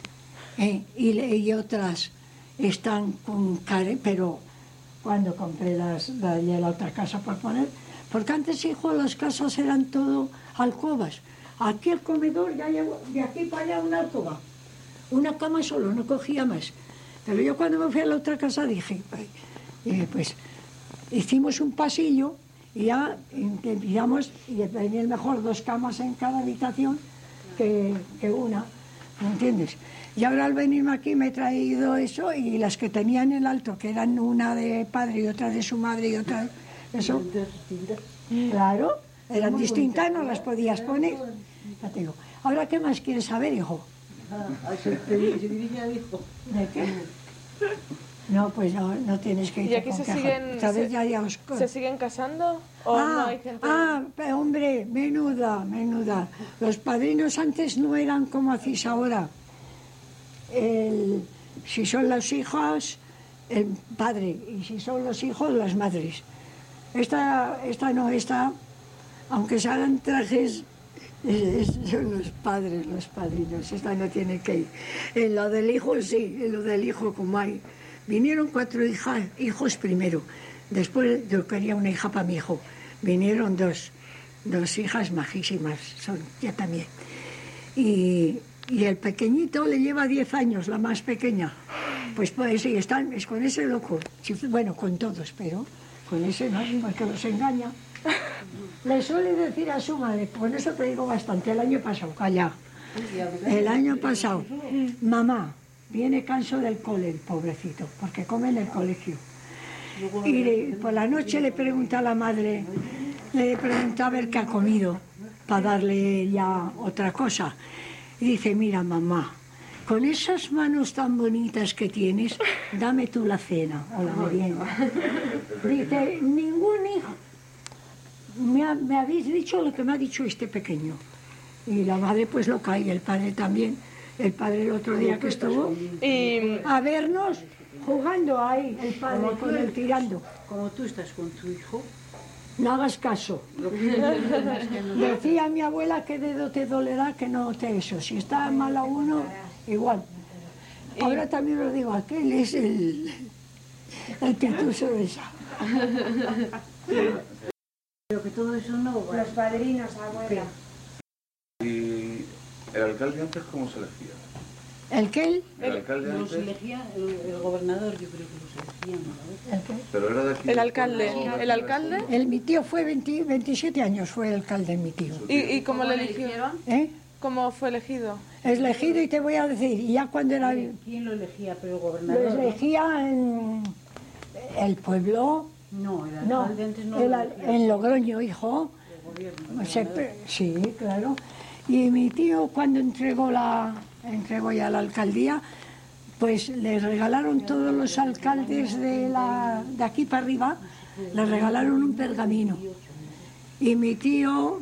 Y otras están con pero cuando compré la otra casa por poner, porque antes, hijo, las casas eran todo alcobas. Aquí el comedor, ya llevo de aquí para allá una alcoba. Una cama solo, no cogía más. Pero yo cuando me fui a la otra casa dije, pues hicimos un pasillo y ya empezamos, y venía mejor 2 camas en cada habitación que una, ¿me entiendes? Y ahora al venirme aquí me he traído eso, y las que tenía en el alto, que eran una de padre y otra de su madre y otra de eso, claro, eran distintas, no las podías poner. Ya te digo. Ahora, ¿qué más quieres saber, hijo? Se dirige al hijo. ¿De qué? No, pues no tienes que ir. ¿Y aquí se siguen casando? ¿O no hay gente? Hombre, menuda. Los padrinos antes no eran como hacéis ahora. Si son los hijos, el padre, y si son los hijos, las madres. Esta, aunque se hagan trajes, son los padres, los padrinos. Esta no tiene que ir. En lo del hijo, sí, en lo del hijo, como hay. Vinieron 4 hijos primero. Después yo quería una hija para mi hijo. Vinieron 2 hijas majísimas, son ya también. Y el pequeñito le lleva 10 años, la más pequeña. Pues sí, es con ese loco. Bueno, con todos, pero con ese no, porque los engaña. Le suele decir a su madre, con eso te digo bastante, el año pasado, calla. El año pasado, mamá, viene canso del cole, el pobrecito, porque come en el colegio. Y por la noche le pregunta a la madre, le pregunta a ver qué ha comido, para darle ya otra cosa. Y dice, mira mamá, con esas manos tan bonitas que tienes, dame tú la cena o la merienda. Dice, ningún hijo, me habéis dicho lo que me ha dicho este pequeño. Y la madre pues lo cae, y el padre también. El padre el otro día que estuvo a vernos jugando ahí, el padre con él tirando. Como tú estás con tu hijo. No hagas caso. Decía mi abuela que dedo te dolerá que no te eso. Si está mal a uno, igual. Ahora también lo digo, aquel es el pituso de esa. Pero que todo eso no va. Los padrinos, abuela. ¿Y el alcalde antes cómo se elegía? ¿El qué? El alcalde Los antes... elegía el gobernador, yo creo que los elegían, ¿no? ¿El qué? Pero era de aquí. ¿El alcalde? ¿El alcalde? Mi tío fue 27 años, fue el alcalde mi tío. ¿Y cómo le eligieron? ¿Cómo fue elegido? Elegido, y te voy a decir, y ya cuando era... ¿Quién lo elegía? ¿Pero el Lo gobernador? elegía en el pueblo. No, el alcalde antes no lo elegía. En Logroño, hijo. El gobierno. Sí, claro. Y mi tío, cuando entregó ya la alcaldía, pues le regalaron todos los alcaldes de aquí para arriba, le regalaron un pergamino. Y mi tío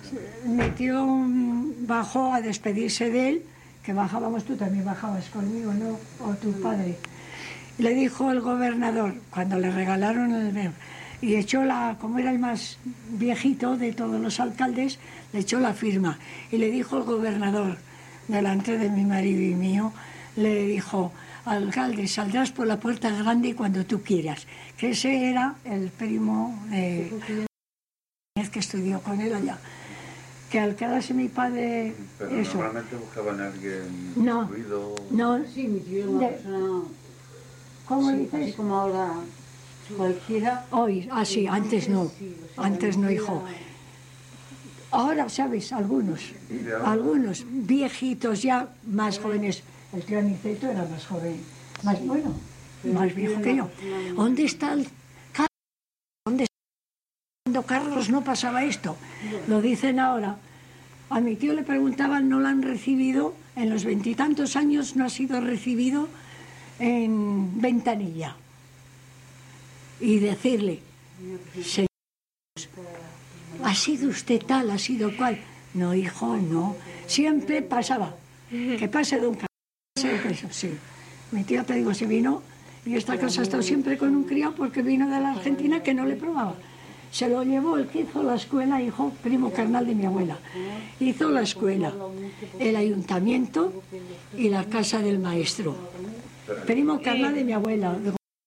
bajó a despedirse de él, que bajábamos, tú también bajabas conmigo, ¿no? O tu padre. Le dijo el gobernador, cuando le regalaron el... Y echó como era el más viejito de todos los alcaldes, le echó la firma. Y le dijo el gobernador, delante de mi marido y mío, le dijo, alcalde, saldrás por la puerta grande cuando tú quieras. Que ese era el primo que estudió con él allá. Que al quedarse mi padre... Pero eso. normalmente buscaban a alguien incluido... No. Sí, mi tío era una persona... ¿Cómo sí, dices? así como ahora cualquiera... Hoy, sí, antes no. Sí, o sea, Antes no, hijo. Ahora, ¿sabes? Algunos viejitos ya, más jóvenes. El tío Aniceto era más joven, más bueno, más viejo que yo. ¿Dónde está el Carlos? ¿Dónde está? Cuando Carlos no pasaba esto. Lo dicen ahora. A mi tío le preguntaban, no lo han recibido, en los 20 y tantos años no ha sido recibido en Ventanilla. Y decirle, señor, ¿ha sido usted tal, ha sido cual? No, hijo, no. Siempre pasaba. Que pase de un caso. Sí. Mi tío, te digo, se vino, y esta casa ha estado siempre con un criado porque vino de la Argentina que no le probaba. Se lo llevó el que hizo la escuela, hijo, primo carnal de mi abuela. Hizo la escuela, el ayuntamiento y la casa del maestro. Primo carnal de mi abuela.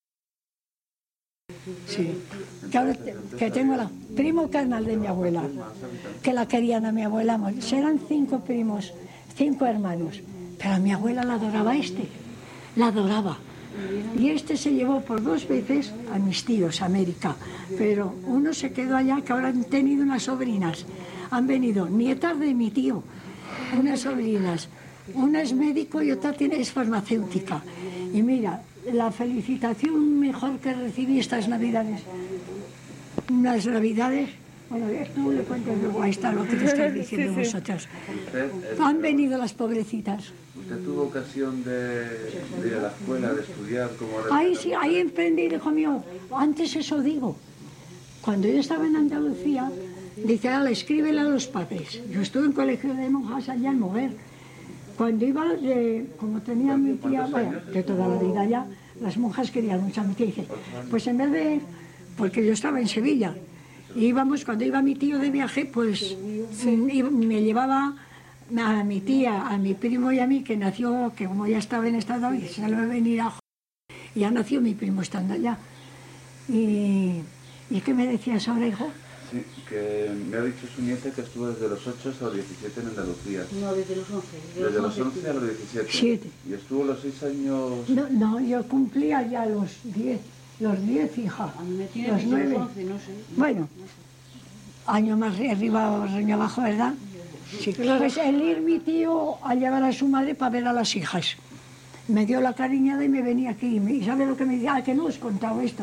Sí, que tengo la primo carnal de mi abuela, que la querían a mi abuela. Eran 5 primos, 5 hermanos, pero a mi abuela la adoraba la adoraba. Y se llevó por 2 veces a mis tíos a América, pero uno se quedó allá, que ahora han tenido unas sobrinas. Han venido nietas de mi tío, unas sobrinas. Una es médico y otra es farmacéutica. Y mira, la felicitación mejor que recibí estas Navidades. Unas Navidades, bueno, tú le cuentas luego, ahí está lo que te estoy diciendo vosotros. Han venido las pobrecitas. ¿Usted tuvo ocasión de ir a la escuela, de estudiar? Ahí sí, ahí emprendí, hijo mío. Antes eso digo. Cuando yo estaba en Andalucía, dice, escríbele a los padres. Yo estuve en colegio de monjas allá en Moguer. Cuando iba, como tenía mi tía, bueno, de toda la vida ya, las monjas querían mucho a mi tía. Dice, pues en vez de, porque yo estaba en Sevilla, íbamos, cuando iba mi tío de viaje, pues me llevaba a mi tía, a mi primo y a mí, que nació, que como ya estaba en Estado, y se lo iba a venir a y ya nació mi primo estando allá. ¿Y qué me decías ahora, hijo? Sí, que me ha dicho su nieta que estuvo desde los 8 hasta los 17 en Andalucía. No, desde los 11. Desde los 11 a los 17. 7. ¿Y estuvo los 6 años? No, yo cumplía ya los 10, hija. A mí me tiene los 9. 11, no sé. Bueno, año más arriba o año abajo, ¿verdad? Sí. Pues el ir mi tío a llevar a su madre para ver a las hijas. Me dio la cariñada y me venía aquí. ¿Y sabe lo que me decía? Que no os he contado esto.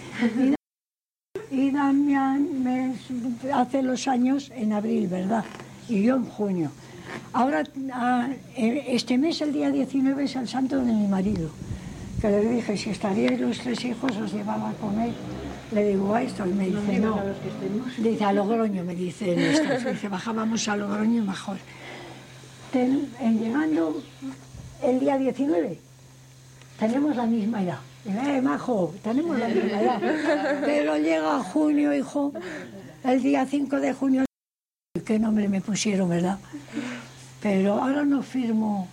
Y Damián hace los años en abril, ¿verdad? Y yo en junio. Ahora, este mes, el día 19, es el santo de mi marido. Que le dije, si estaríais los 3 hijos, os llevaba a comer. Le digo, a esto, y me dice, no. Dice, a Logroño, me dicen estos. Dice, bajábamos a Logroño mejor. Llegando el día 19, tenemos la misma edad. Majo, tenemos la misma edad. Pero llega junio, hijo, el día 5 de junio, qué nombre me pusieron, ¿verdad? Pero ahora no firmo.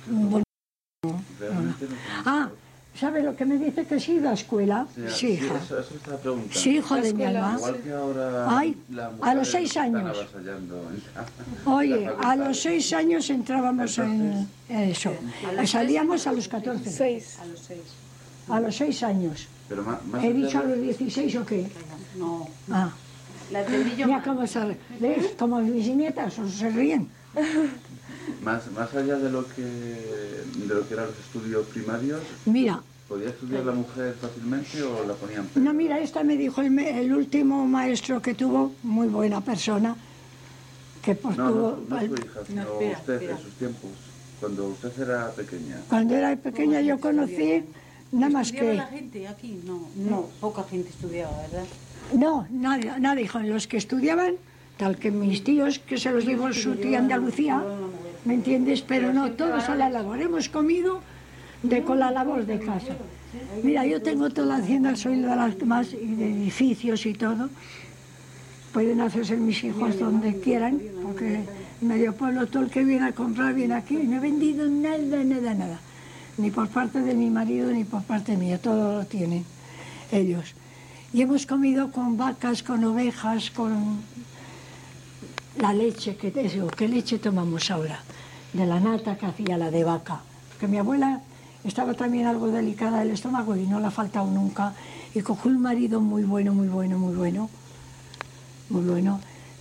¿Sabes lo que me dice? Que sí, la escuela. Sí, hija. Eso estaba preguntando. Sí, hijo de mi alma. Igual que ahora. Ay, a los 6 años. Oye, a los 6 años entrábamos en eso. Salíamos a los 14. 6. A los 6 años. Pero más ¿He dicho a los 16 o qué? No. La entendí yo. Mira cómo se ¿ves? Como mis nietas, se ríen. Más allá de lo que eran los estudios primarios, mira, ¿podía estudiar la mujer fácilmente o la ponían peor? No, mira, esta me dijo el último maestro que tuvo, muy buena persona, que pues tuvo... No su hija, sino usted en sus tiempos, cuando usted era pequeña. Cuando era pequeña yo conocí, nada más que... ¿Estudiaba la gente aquí? No, poca gente estudiaba, ¿verdad? No, nadie, hijo. Los que estudiaban, tal que mis tíos, que se los llevó su tía Andalucía, ¿me entiendes? Pero no, todos a la labor. Hemos comido con la labor de casa. Mira, yo tengo toda la hacienda, soy de las más, y de edificios y todo. Pueden hacerse mis hijos donde quieran, porque en medio pueblo todo el que viene a comprar viene aquí. Y no he vendido nada. Ni por parte de mi marido, ni por parte mía. Todo lo tienen ellos. Y hemos comido con vacas, con ovejas, con la leche. ¿Qué leche tomamos ahora? De la nata que hacía la de vaca. Que mi abuela estaba también algo delicada del estómago y no le ha faltado nunca. Y cogió un marido muy bueno.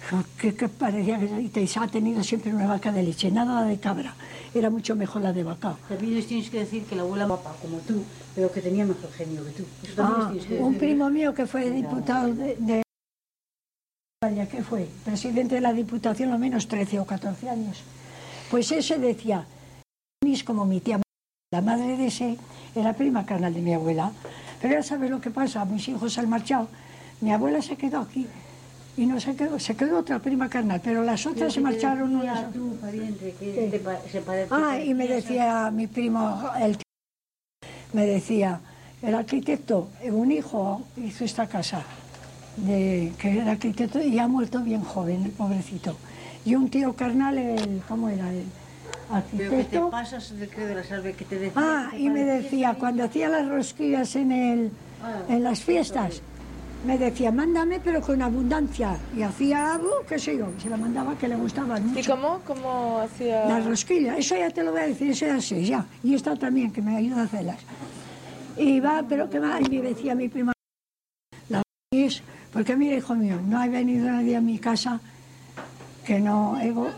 Que parecía que ha tenido siempre una vaca de leche, nada de cabra. Era mucho mejor la de vaca. También les tienes que decir que la abuela guapa como tú, pero que tenía mejor genio que tú. Eso también les tienes que decir. Un primo mío que fue diputado de que fue presidente de la Diputación lo menos 13 o 14 años. Pues ese decía, es como mi tía, la madre de ese era prima carnal de mi abuela. Pero ya sabes lo que pasa, mis hijos se han marchado, mi abuela se quedó aquí y no se quedó otra prima carnal, pero las otras se marcharon unas. Tu pariente, Y me decía mi primo, me decía, el arquitecto, un hijo hizo esta casa, que era arquitecto y ha muerto bien joven, el pobrecito. Y un tío carnal, ¿cómo era él? Arquitecto. Pero que te pasas del credo de la salve, que te decía... Y me decía, cuando hacía las rosquillas en las fiestas, me decía, mándame pero con abundancia. Y hacía algo, qué sé yo, se la mandaba que le gustaban mucho. ¿Y cómo hacía? Las rosquillas, eso ya te lo voy a decir, eso ya sé, ya. Y esta también, que me ayuda a hacerlas. Y va, pero que va, y me decía mi prima, la es, porque mira, hijo mío, no ha venido nadie a mi casa que no,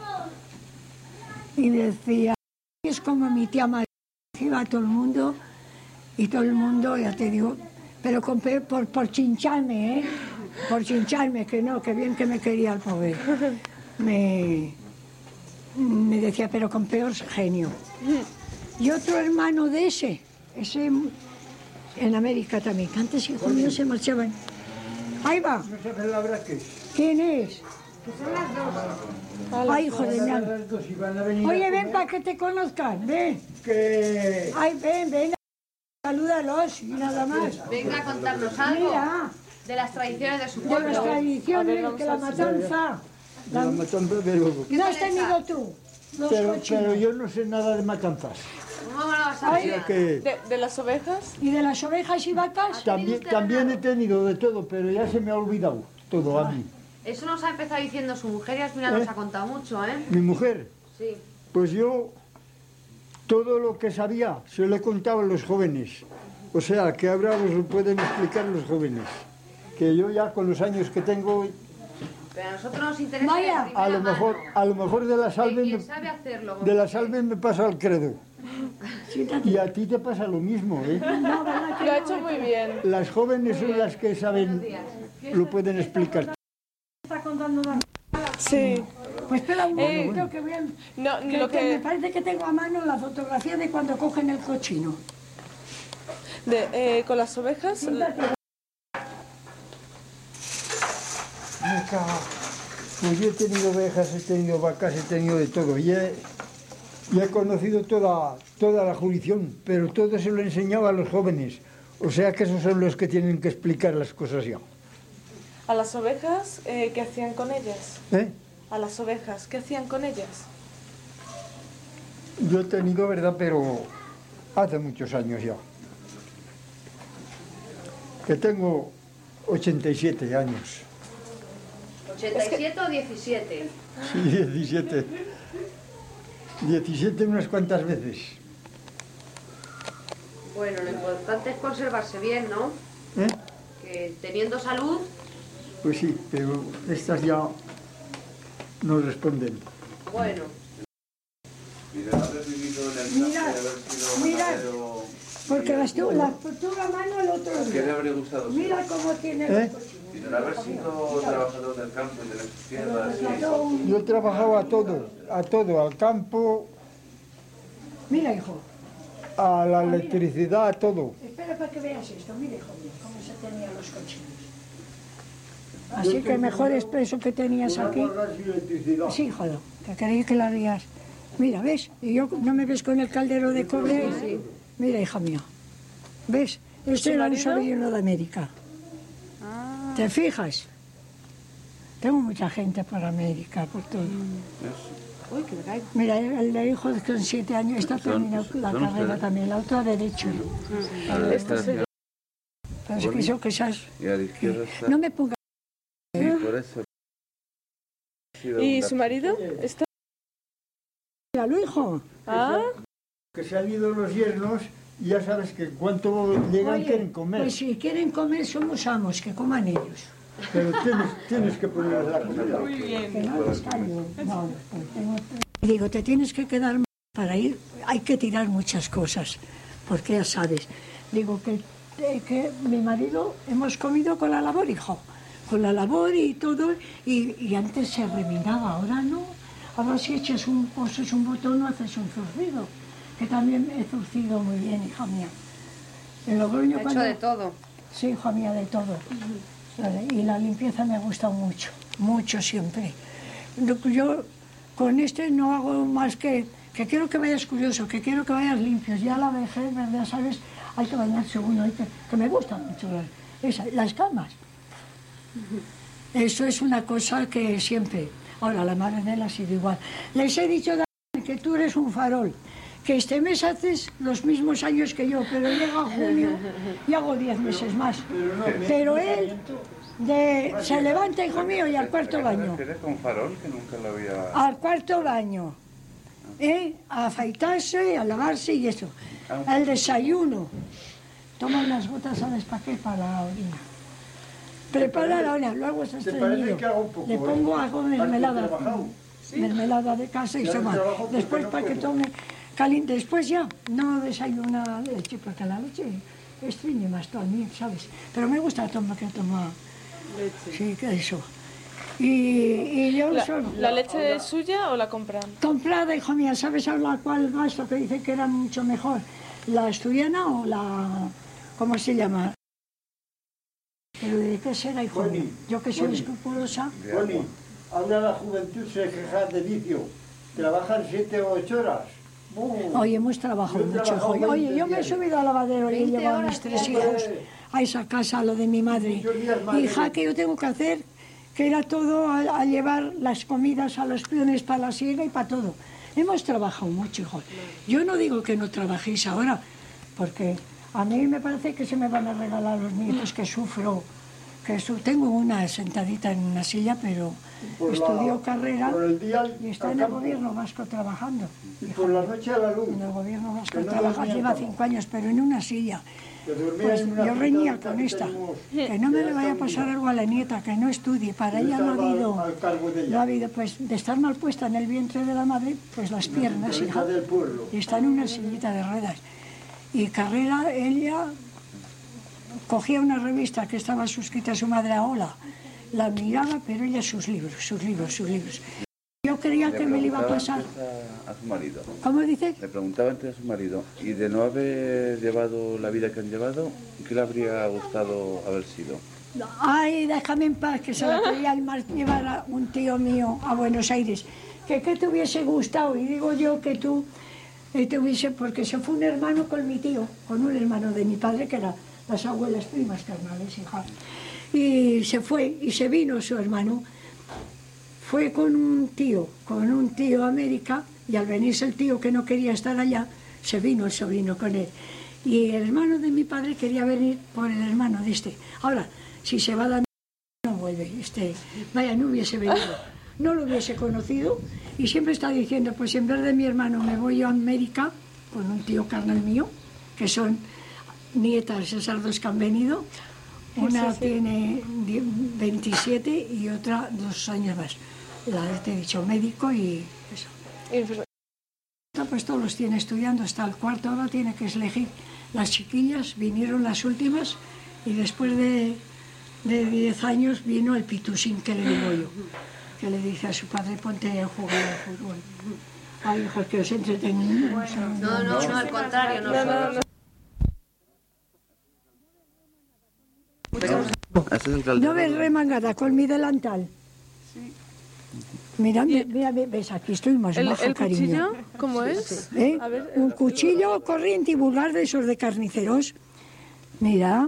y decía, es como mi tía María, iba a todo el mundo, y todo el mundo, ya te digo, pero por chincharme, por chincharme, que no, que bien que me quería el pobre. Me decía, pero con peor genio. Y otro hermano de ese en América también, que antes hijo mío se marchaban. Ahí va. No sabes la verdad que es. ¿Quién es? Que son las dos. Ay, hijo de Las nada. dos y van a venir Oye, a ven comer. para que te conozcan, ven. Que... Ay, ven. Salúdalos y nada más. Venga a contarnos algo Mira, de las tradiciones de su de pueblo. las A ver, tradiciones, vamos que la a ver. matanza. La matanza, pero... ¿No has tenido tú? Los Pero cochinos. yo no sé nada de matanzas. ¿Cómo no vas a Ay, ver? O sea que ¿De las ovejas? ¿Y de las ovejas y vacas? también he tenido de todo, pero ya se me ha olvidado todo a mí. Eso nos ha empezado diciendo su mujer y al final nos ha contado mucho, ¿eh? Mi mujer, Sí. pues yo todo lo que sabía se lo he contado a los jóvenes. O sea, que ahora os lo pueden explicar los jóvenes. Que yo ya con los años que tengo, Pero a nosotros nos interesa Vaya. de primera mano. a lo mejor de la salve Quien sabe hacerlo. de la salve me pasa el credo. Y a ti te pasa lo mismo, ¿eh? No, ¿verdad que Lo ha no? hecho muy bien. Las jóvenes son las que saben, lo pueden explicar. Está contando la... Sí. Pues espera un momento que voy a... No, Que lo me que... parece que tengo a mano la fotografía de cuando cogen el cochino. con las ovejas... Pues yo he tenido ovejas, he tenido vacas, he tenido de todo. Y he conocido toda la jurisdicción, pero todo se lo enseñaba a los jóvenes. O sea que esos son los que tienen que explicar las cosas ya. ¿A las ovejas qué hacían con ellas? ¿Eh? ¿A las ovejas qué hacían con ellas? Yo he tenido, ¿verdad? Pero hace muchos años ya. Que tengo 87 años. ¿87 o 17? Sí, 17. 17 unas cuantas veces. Bueno, lo importante es conservarse bien, ¿no? ¿Eh? Que teniendo salud... Pues sí, pero estas ya no responden. Bueno, Mira, haber vivido en el campo y haber sido Mira. ganadero, Porque la tortuga a mano el otro ¿qué le día. habría gustado ser? Mira cómo tiene ¿Eh? el cochino. Y de haber sido trabajador del campo y de las tierras, y Yo he trabajado a todo, al campo, Mira, hijo. a la electricidad, a todo. Espera para que veas esto. Mira, hijo mío, cómo se tenían los cochinos. Así que mejor expreso que tenías aquí. Sí, joder, que quería que la harías. Mira, ¿ves? Y yo, ¿no me ves con el caldero de cobre? Sí. Mira, hija mía. ¿Ves? Este era un sobrino de América. ¿Te fijas? Tengo mucha gente por América, por todo. uy, que me caigo. Mira, el de hijo con 7 años está terminando la son carrera ustedes. también, la otra derecho. Esto sería... Pero es que eso que esas... y a la izquierda está. No me pongas... Sí, por eso. ¿Y su marido? ¿Está? Míralo, hijo. Ah, Que se han ido los yernos y ya sabes que cuánto llegan Oye, quieren comer. pues si quieren comer somos amos, que coman ellos. pero tienes que poner la comida. Muy bien. Que no descargo. No, pues digo, te tienes que quedar para ir, hay que tirar muchas cosas, porque ya sabes. Digo que mi marido hemos comido con la labor, hijo, con la labor y todo, y antes se reminaba, ahora no. Ahora si echas poses un botón no haces un zurcido, que también he zurcido muy bien, hija mía. En Logroño, He hecho de todo. Sí, hija mía, de todo. Y la limpieza me gusta mucho, mucho siempre. Yo con este no hago más que quiero que vayas curioso, que quiero que vayas limpios. Ya la vejez, ¿verdad? ¿Sabes? Hay que bañarse uno, que me gusta mucho las camas. Eso es una cosa que siempre... Ahora, la madre de él ha sido igual. Les he dicho, Daniel, que tú eres un farol, que este mes haces los mismos años que yo, pero llega junio y hago 10 meses más. Pero él se levanta, hijo mío, y al cuarto baño. ¿Eres un farol que nunca lo había...? Al cuarto baño. A afeitarse, a lavarse y eso. El desayuno. Toma unas gotas a despaqué para la orina. Prepara la orina, luego se estreñido. Le pongo algo de mermelada. Mermelada de casa y toma. Después para que tome caliente. Después ya no desayuna leche, porque la leche estreñe más también, ¿sabes? Pero me gusta que toma leche. Sí, que eso. Y yo ¿La leche es suya o la compran? Comprada, hijo mía, ¿sabes a cuál gasto? Que dice que era mucho mejor. ¿La asturiana o la... ¿cómo se llama? Pero ¿de qué será, hijo mío? Yo que soy escrupulosa. Boni, ahora la juventud se queja de vicio. Trabajan 7 o 8 horas. Oye, hemos trabajado mucho, hijo. Oye, yo me he subido al lavadero y he llevado a mis 3 hijos a esa casa, a lo de mi madre. Hija, que yo tengo que hacer, que era todo a llevar las comidas a los peones para la siega y para todo. Hemos trabajado mucho, hijo. Yo no digo que no trabajéis ahora, porque a mí me parece que se me van a regalar los nietos que sufro. Tengo una sentadita en una silla, pero estudió carrera y está en el gobierno vasco trabajando. Y por la noche a la luz. En el gobierno vasco trabaja, lleva 5 años, pero en una silla. Pues yo reñía con esta, que no me le vaya a pasar algo a la nieta, que no estudie. Para ella no ha habido, pues de estar mal puesta en el vientre de la madre, pues las piernas, hija, y está en una sillita de ruedas. Y carrera, ella cogía una revista que estaba suscrita a su madre a Ola, la miraba, pero ella sus libros. Yo creía que me le iba a pasar. A su marido. ¿Cómo dice? Le preguntaba antes a su marido, y de no haber llevado la vida que han llevado, ¿qué le habría gustado haber sido? Ay, déjame en paz, que se la quería llevar a un tío mío a Buenos Aires. Que te hubiese gustado, y digo yo que tú te hubiese, porque se fue un hermano con mi tío, con un hermano de mi padre, que eran las abuelas primas carnales, hija. Y se fue, y se vino su hermano. Fue con un tío a América, y al venirse el tío que no quería estar allá, se vino el sobrino con él. Y el hermano de mi padre quería venir por el hermano de este. Ahora, si se va Daniel, no vuelve. Vaya, no hubiese venido, no lo hubiese conocido, y siempre está diciendo, pues en vez de mi hermano me voy yo a América, con un tío carnal mío, que son nietas esas dos que han venido. Una tiene 27 y otra 2 años más. Te he dicho médico y eso. Pues todos los tiene estudiando hasta el cuarto, ahora tiene que elegir. Las chiquillas vinieron las últimas y después de 10 años vino el pitusín que le digo yo, que le dice a su padre, ponte a jugar al fútbol. Ay, hijos, que os entretengan. No, al contrario, no. ¿No ves remangada con mi delantal? Sí. Mira, ves, aquí estoy más baja, ¿El cariño. cuchillo cómo es? A ver, un cuchillo corriente y vulgar de esos de carniceros. Mira.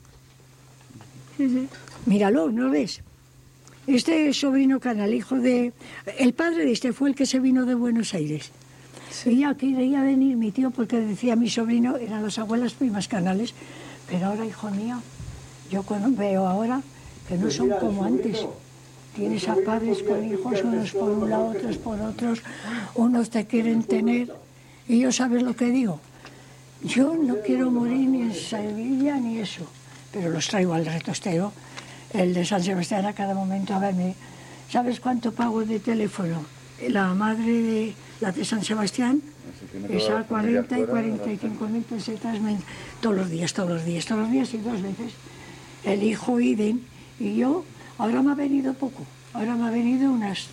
Míralo, ¿no lo ves? Este sobrino canal, hijo de... El padre de este fue el que se vino de Buenos Aires. Sí. Y ya quería venir mi tío porque decía mi sobrino, eran las abuelas primas canales, pero ahora, hijo mío, yo veo ahora que no son como antes. Tienes a padres con hijos, unos por un lado, otros por otros, unos te quieren tener. Y yo, ¿sabes lo que digo? Yo no quiero morir ni en Sevilla ni eso, pero los traigo al retostero. el de San Sebastián a cada momento a verme. ¿Sabes cuánto pago de teléfono? La madre de la de San Sebastián es a 40 y 45 mil pesetas todos los días y 2 veces. El hijo Iden y yo, ahora me ha venido poco, ahora me ha venido unas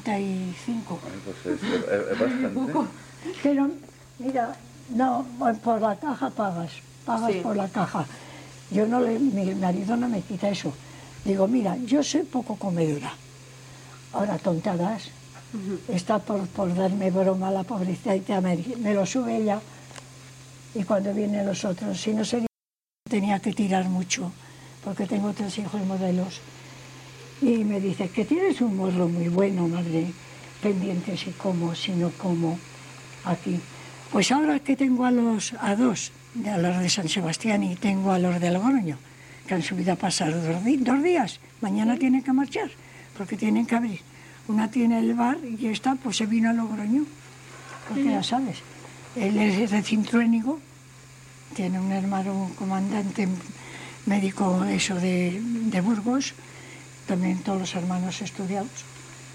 35. Pues es bastante. Pero, mira, no, por la caja pagas Sí. por la caja. Yo no mi marido no me quita eso. Digo, mira, yo soy poco comedora. Ahora, tontadas. Está por darme broma la pobrecita, me lo sube ella. Y cuando vienen los otros, si no sería, tenía que tirar mucho, porque tengo 3 hijos modelos. Y me dice, que tienes un morro muy bueno, madre, pendiente si como, si no como, aquí. Pues ahora que tengo a dos, a los de San Sebastián y tengo a los de Logroño, que han subido a pasar 2 días, mañana tienen que marchar, porque tienen que abrir. Una tiene el bar y esta pues se vino a Logroño, porque ya sabes, él es de Cintruénigo, tiene un hermano, un comandante médico eso de Burgos, también todos los hermanos estudiados.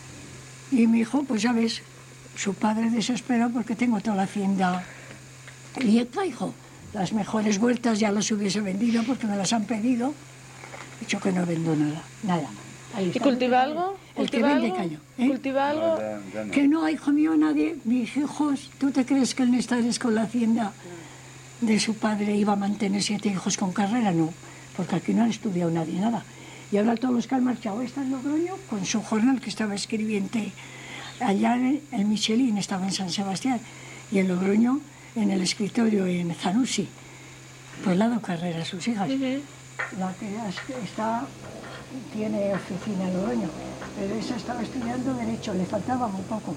Y mi hijo, pues ya ves, su padre desesperó porque tengo toda la hacienda lieta, hijo. Las mejores vueltas ya las hubiese vendido porque me las han pedido. He dicho que no vendo nada. Ahí ¿Y está. cultiva algo? El que ¿Cultiva vende algo? caño. ¿Eh? ¿Cultiva algo? Ya no. Que no, hijo mío, nadie. Mis hijos, ¿tú te crees que el Nestares con la hacienda de su padre iba a mantener 7 hijos con carrera? No, porque aquí no han estudiado nadie nada. Y ahora todos los que han marchado está en Logroño con su jornal que estaba escribiente allá en el Michelin, estaba en San Sebastián, y en Logroño en el escritorio en Zanussi. Pues le ha dado carrera a sus hijas. La que está tiene oficina en Logroño, pero esa estaba estudiando Derecho, le faltaba muy poco.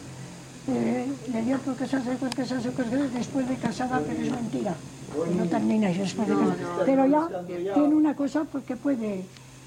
Le dio por casarse, después de casada, pero es mentira. No termina y después de casada. Pero ya tiene una cosa porque puede,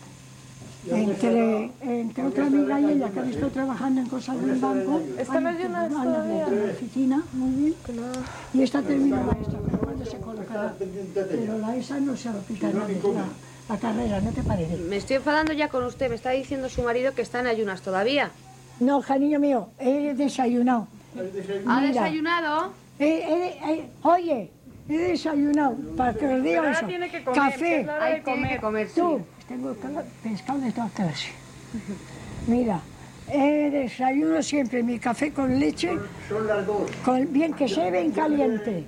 entre otra amiga y ella, que han estado trabajando en cosas del banco, ¿Están ayunas todavía? en la oficina, muy bien. Y esta termina maestra, pero cuando se colocará. Pero la esa no se lo quita nadie, la carrera, ¿no te parece? Me estoy enfadando ya con usted. Me está diciendo su marido que está en ayunas todavía. No, cariño mío, he desayunado. ¿Ha Mira, desayunado? Oye, he desayunado, para que os diga eso. Tiene que comer, Café, claro. Ahí tiene que comer, sí. tú, tengo pescado de toda clase. Mira, desayuno siempre mi café con leche, bien que sea bien caliente,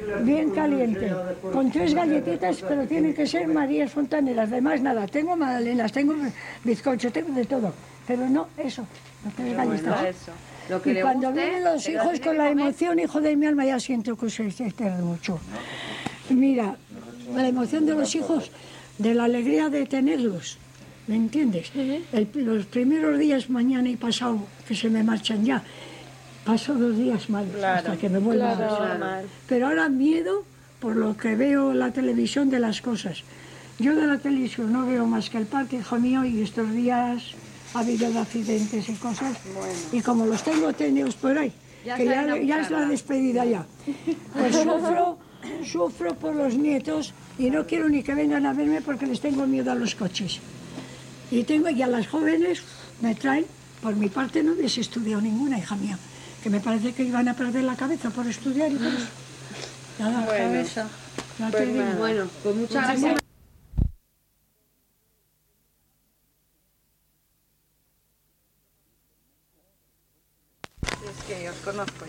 con 3 galletitas, pero tienen que ser Marías Fontaneras, demás nada. Tengo magdalenas, tengo bizcocho, tengo de todo, pero no eso, no 3 galletitas. Eso. Lo que Y le cuando guste, vienen los pero hijos tiene con que la comer. emoción, hijo de mi alma, ya siento que se pierde mucho. Mira, la emoción de los hijos, de la alegría de tenerlos, ¿me entiendes? Los primeros días, mañana y pasado, que se me marchan ya, paso 2 días malos hasta que me vuelva a... Pero ahora miedo por lo que veo en la televisión de las cosas. Yo de la televisión no veo más que el parque, hijo mío, y estos días ha habido accidentes y cosas. Y como los tengo tenidos por ahí, Ya que salen a ya es la despedida ya, pues sufro por los nietos y no quiero ni que vengan a verme porque les tengo miedo a los coches. Y a las jóvenes me traen, por mi parte no hubiese estudiado ninguna, hija mía, que me parece que iban a perder la cabeza por estudiar y por eso. Nada, cabeza. No te digo. Bueno, pues muchas gracias. Es que os conozco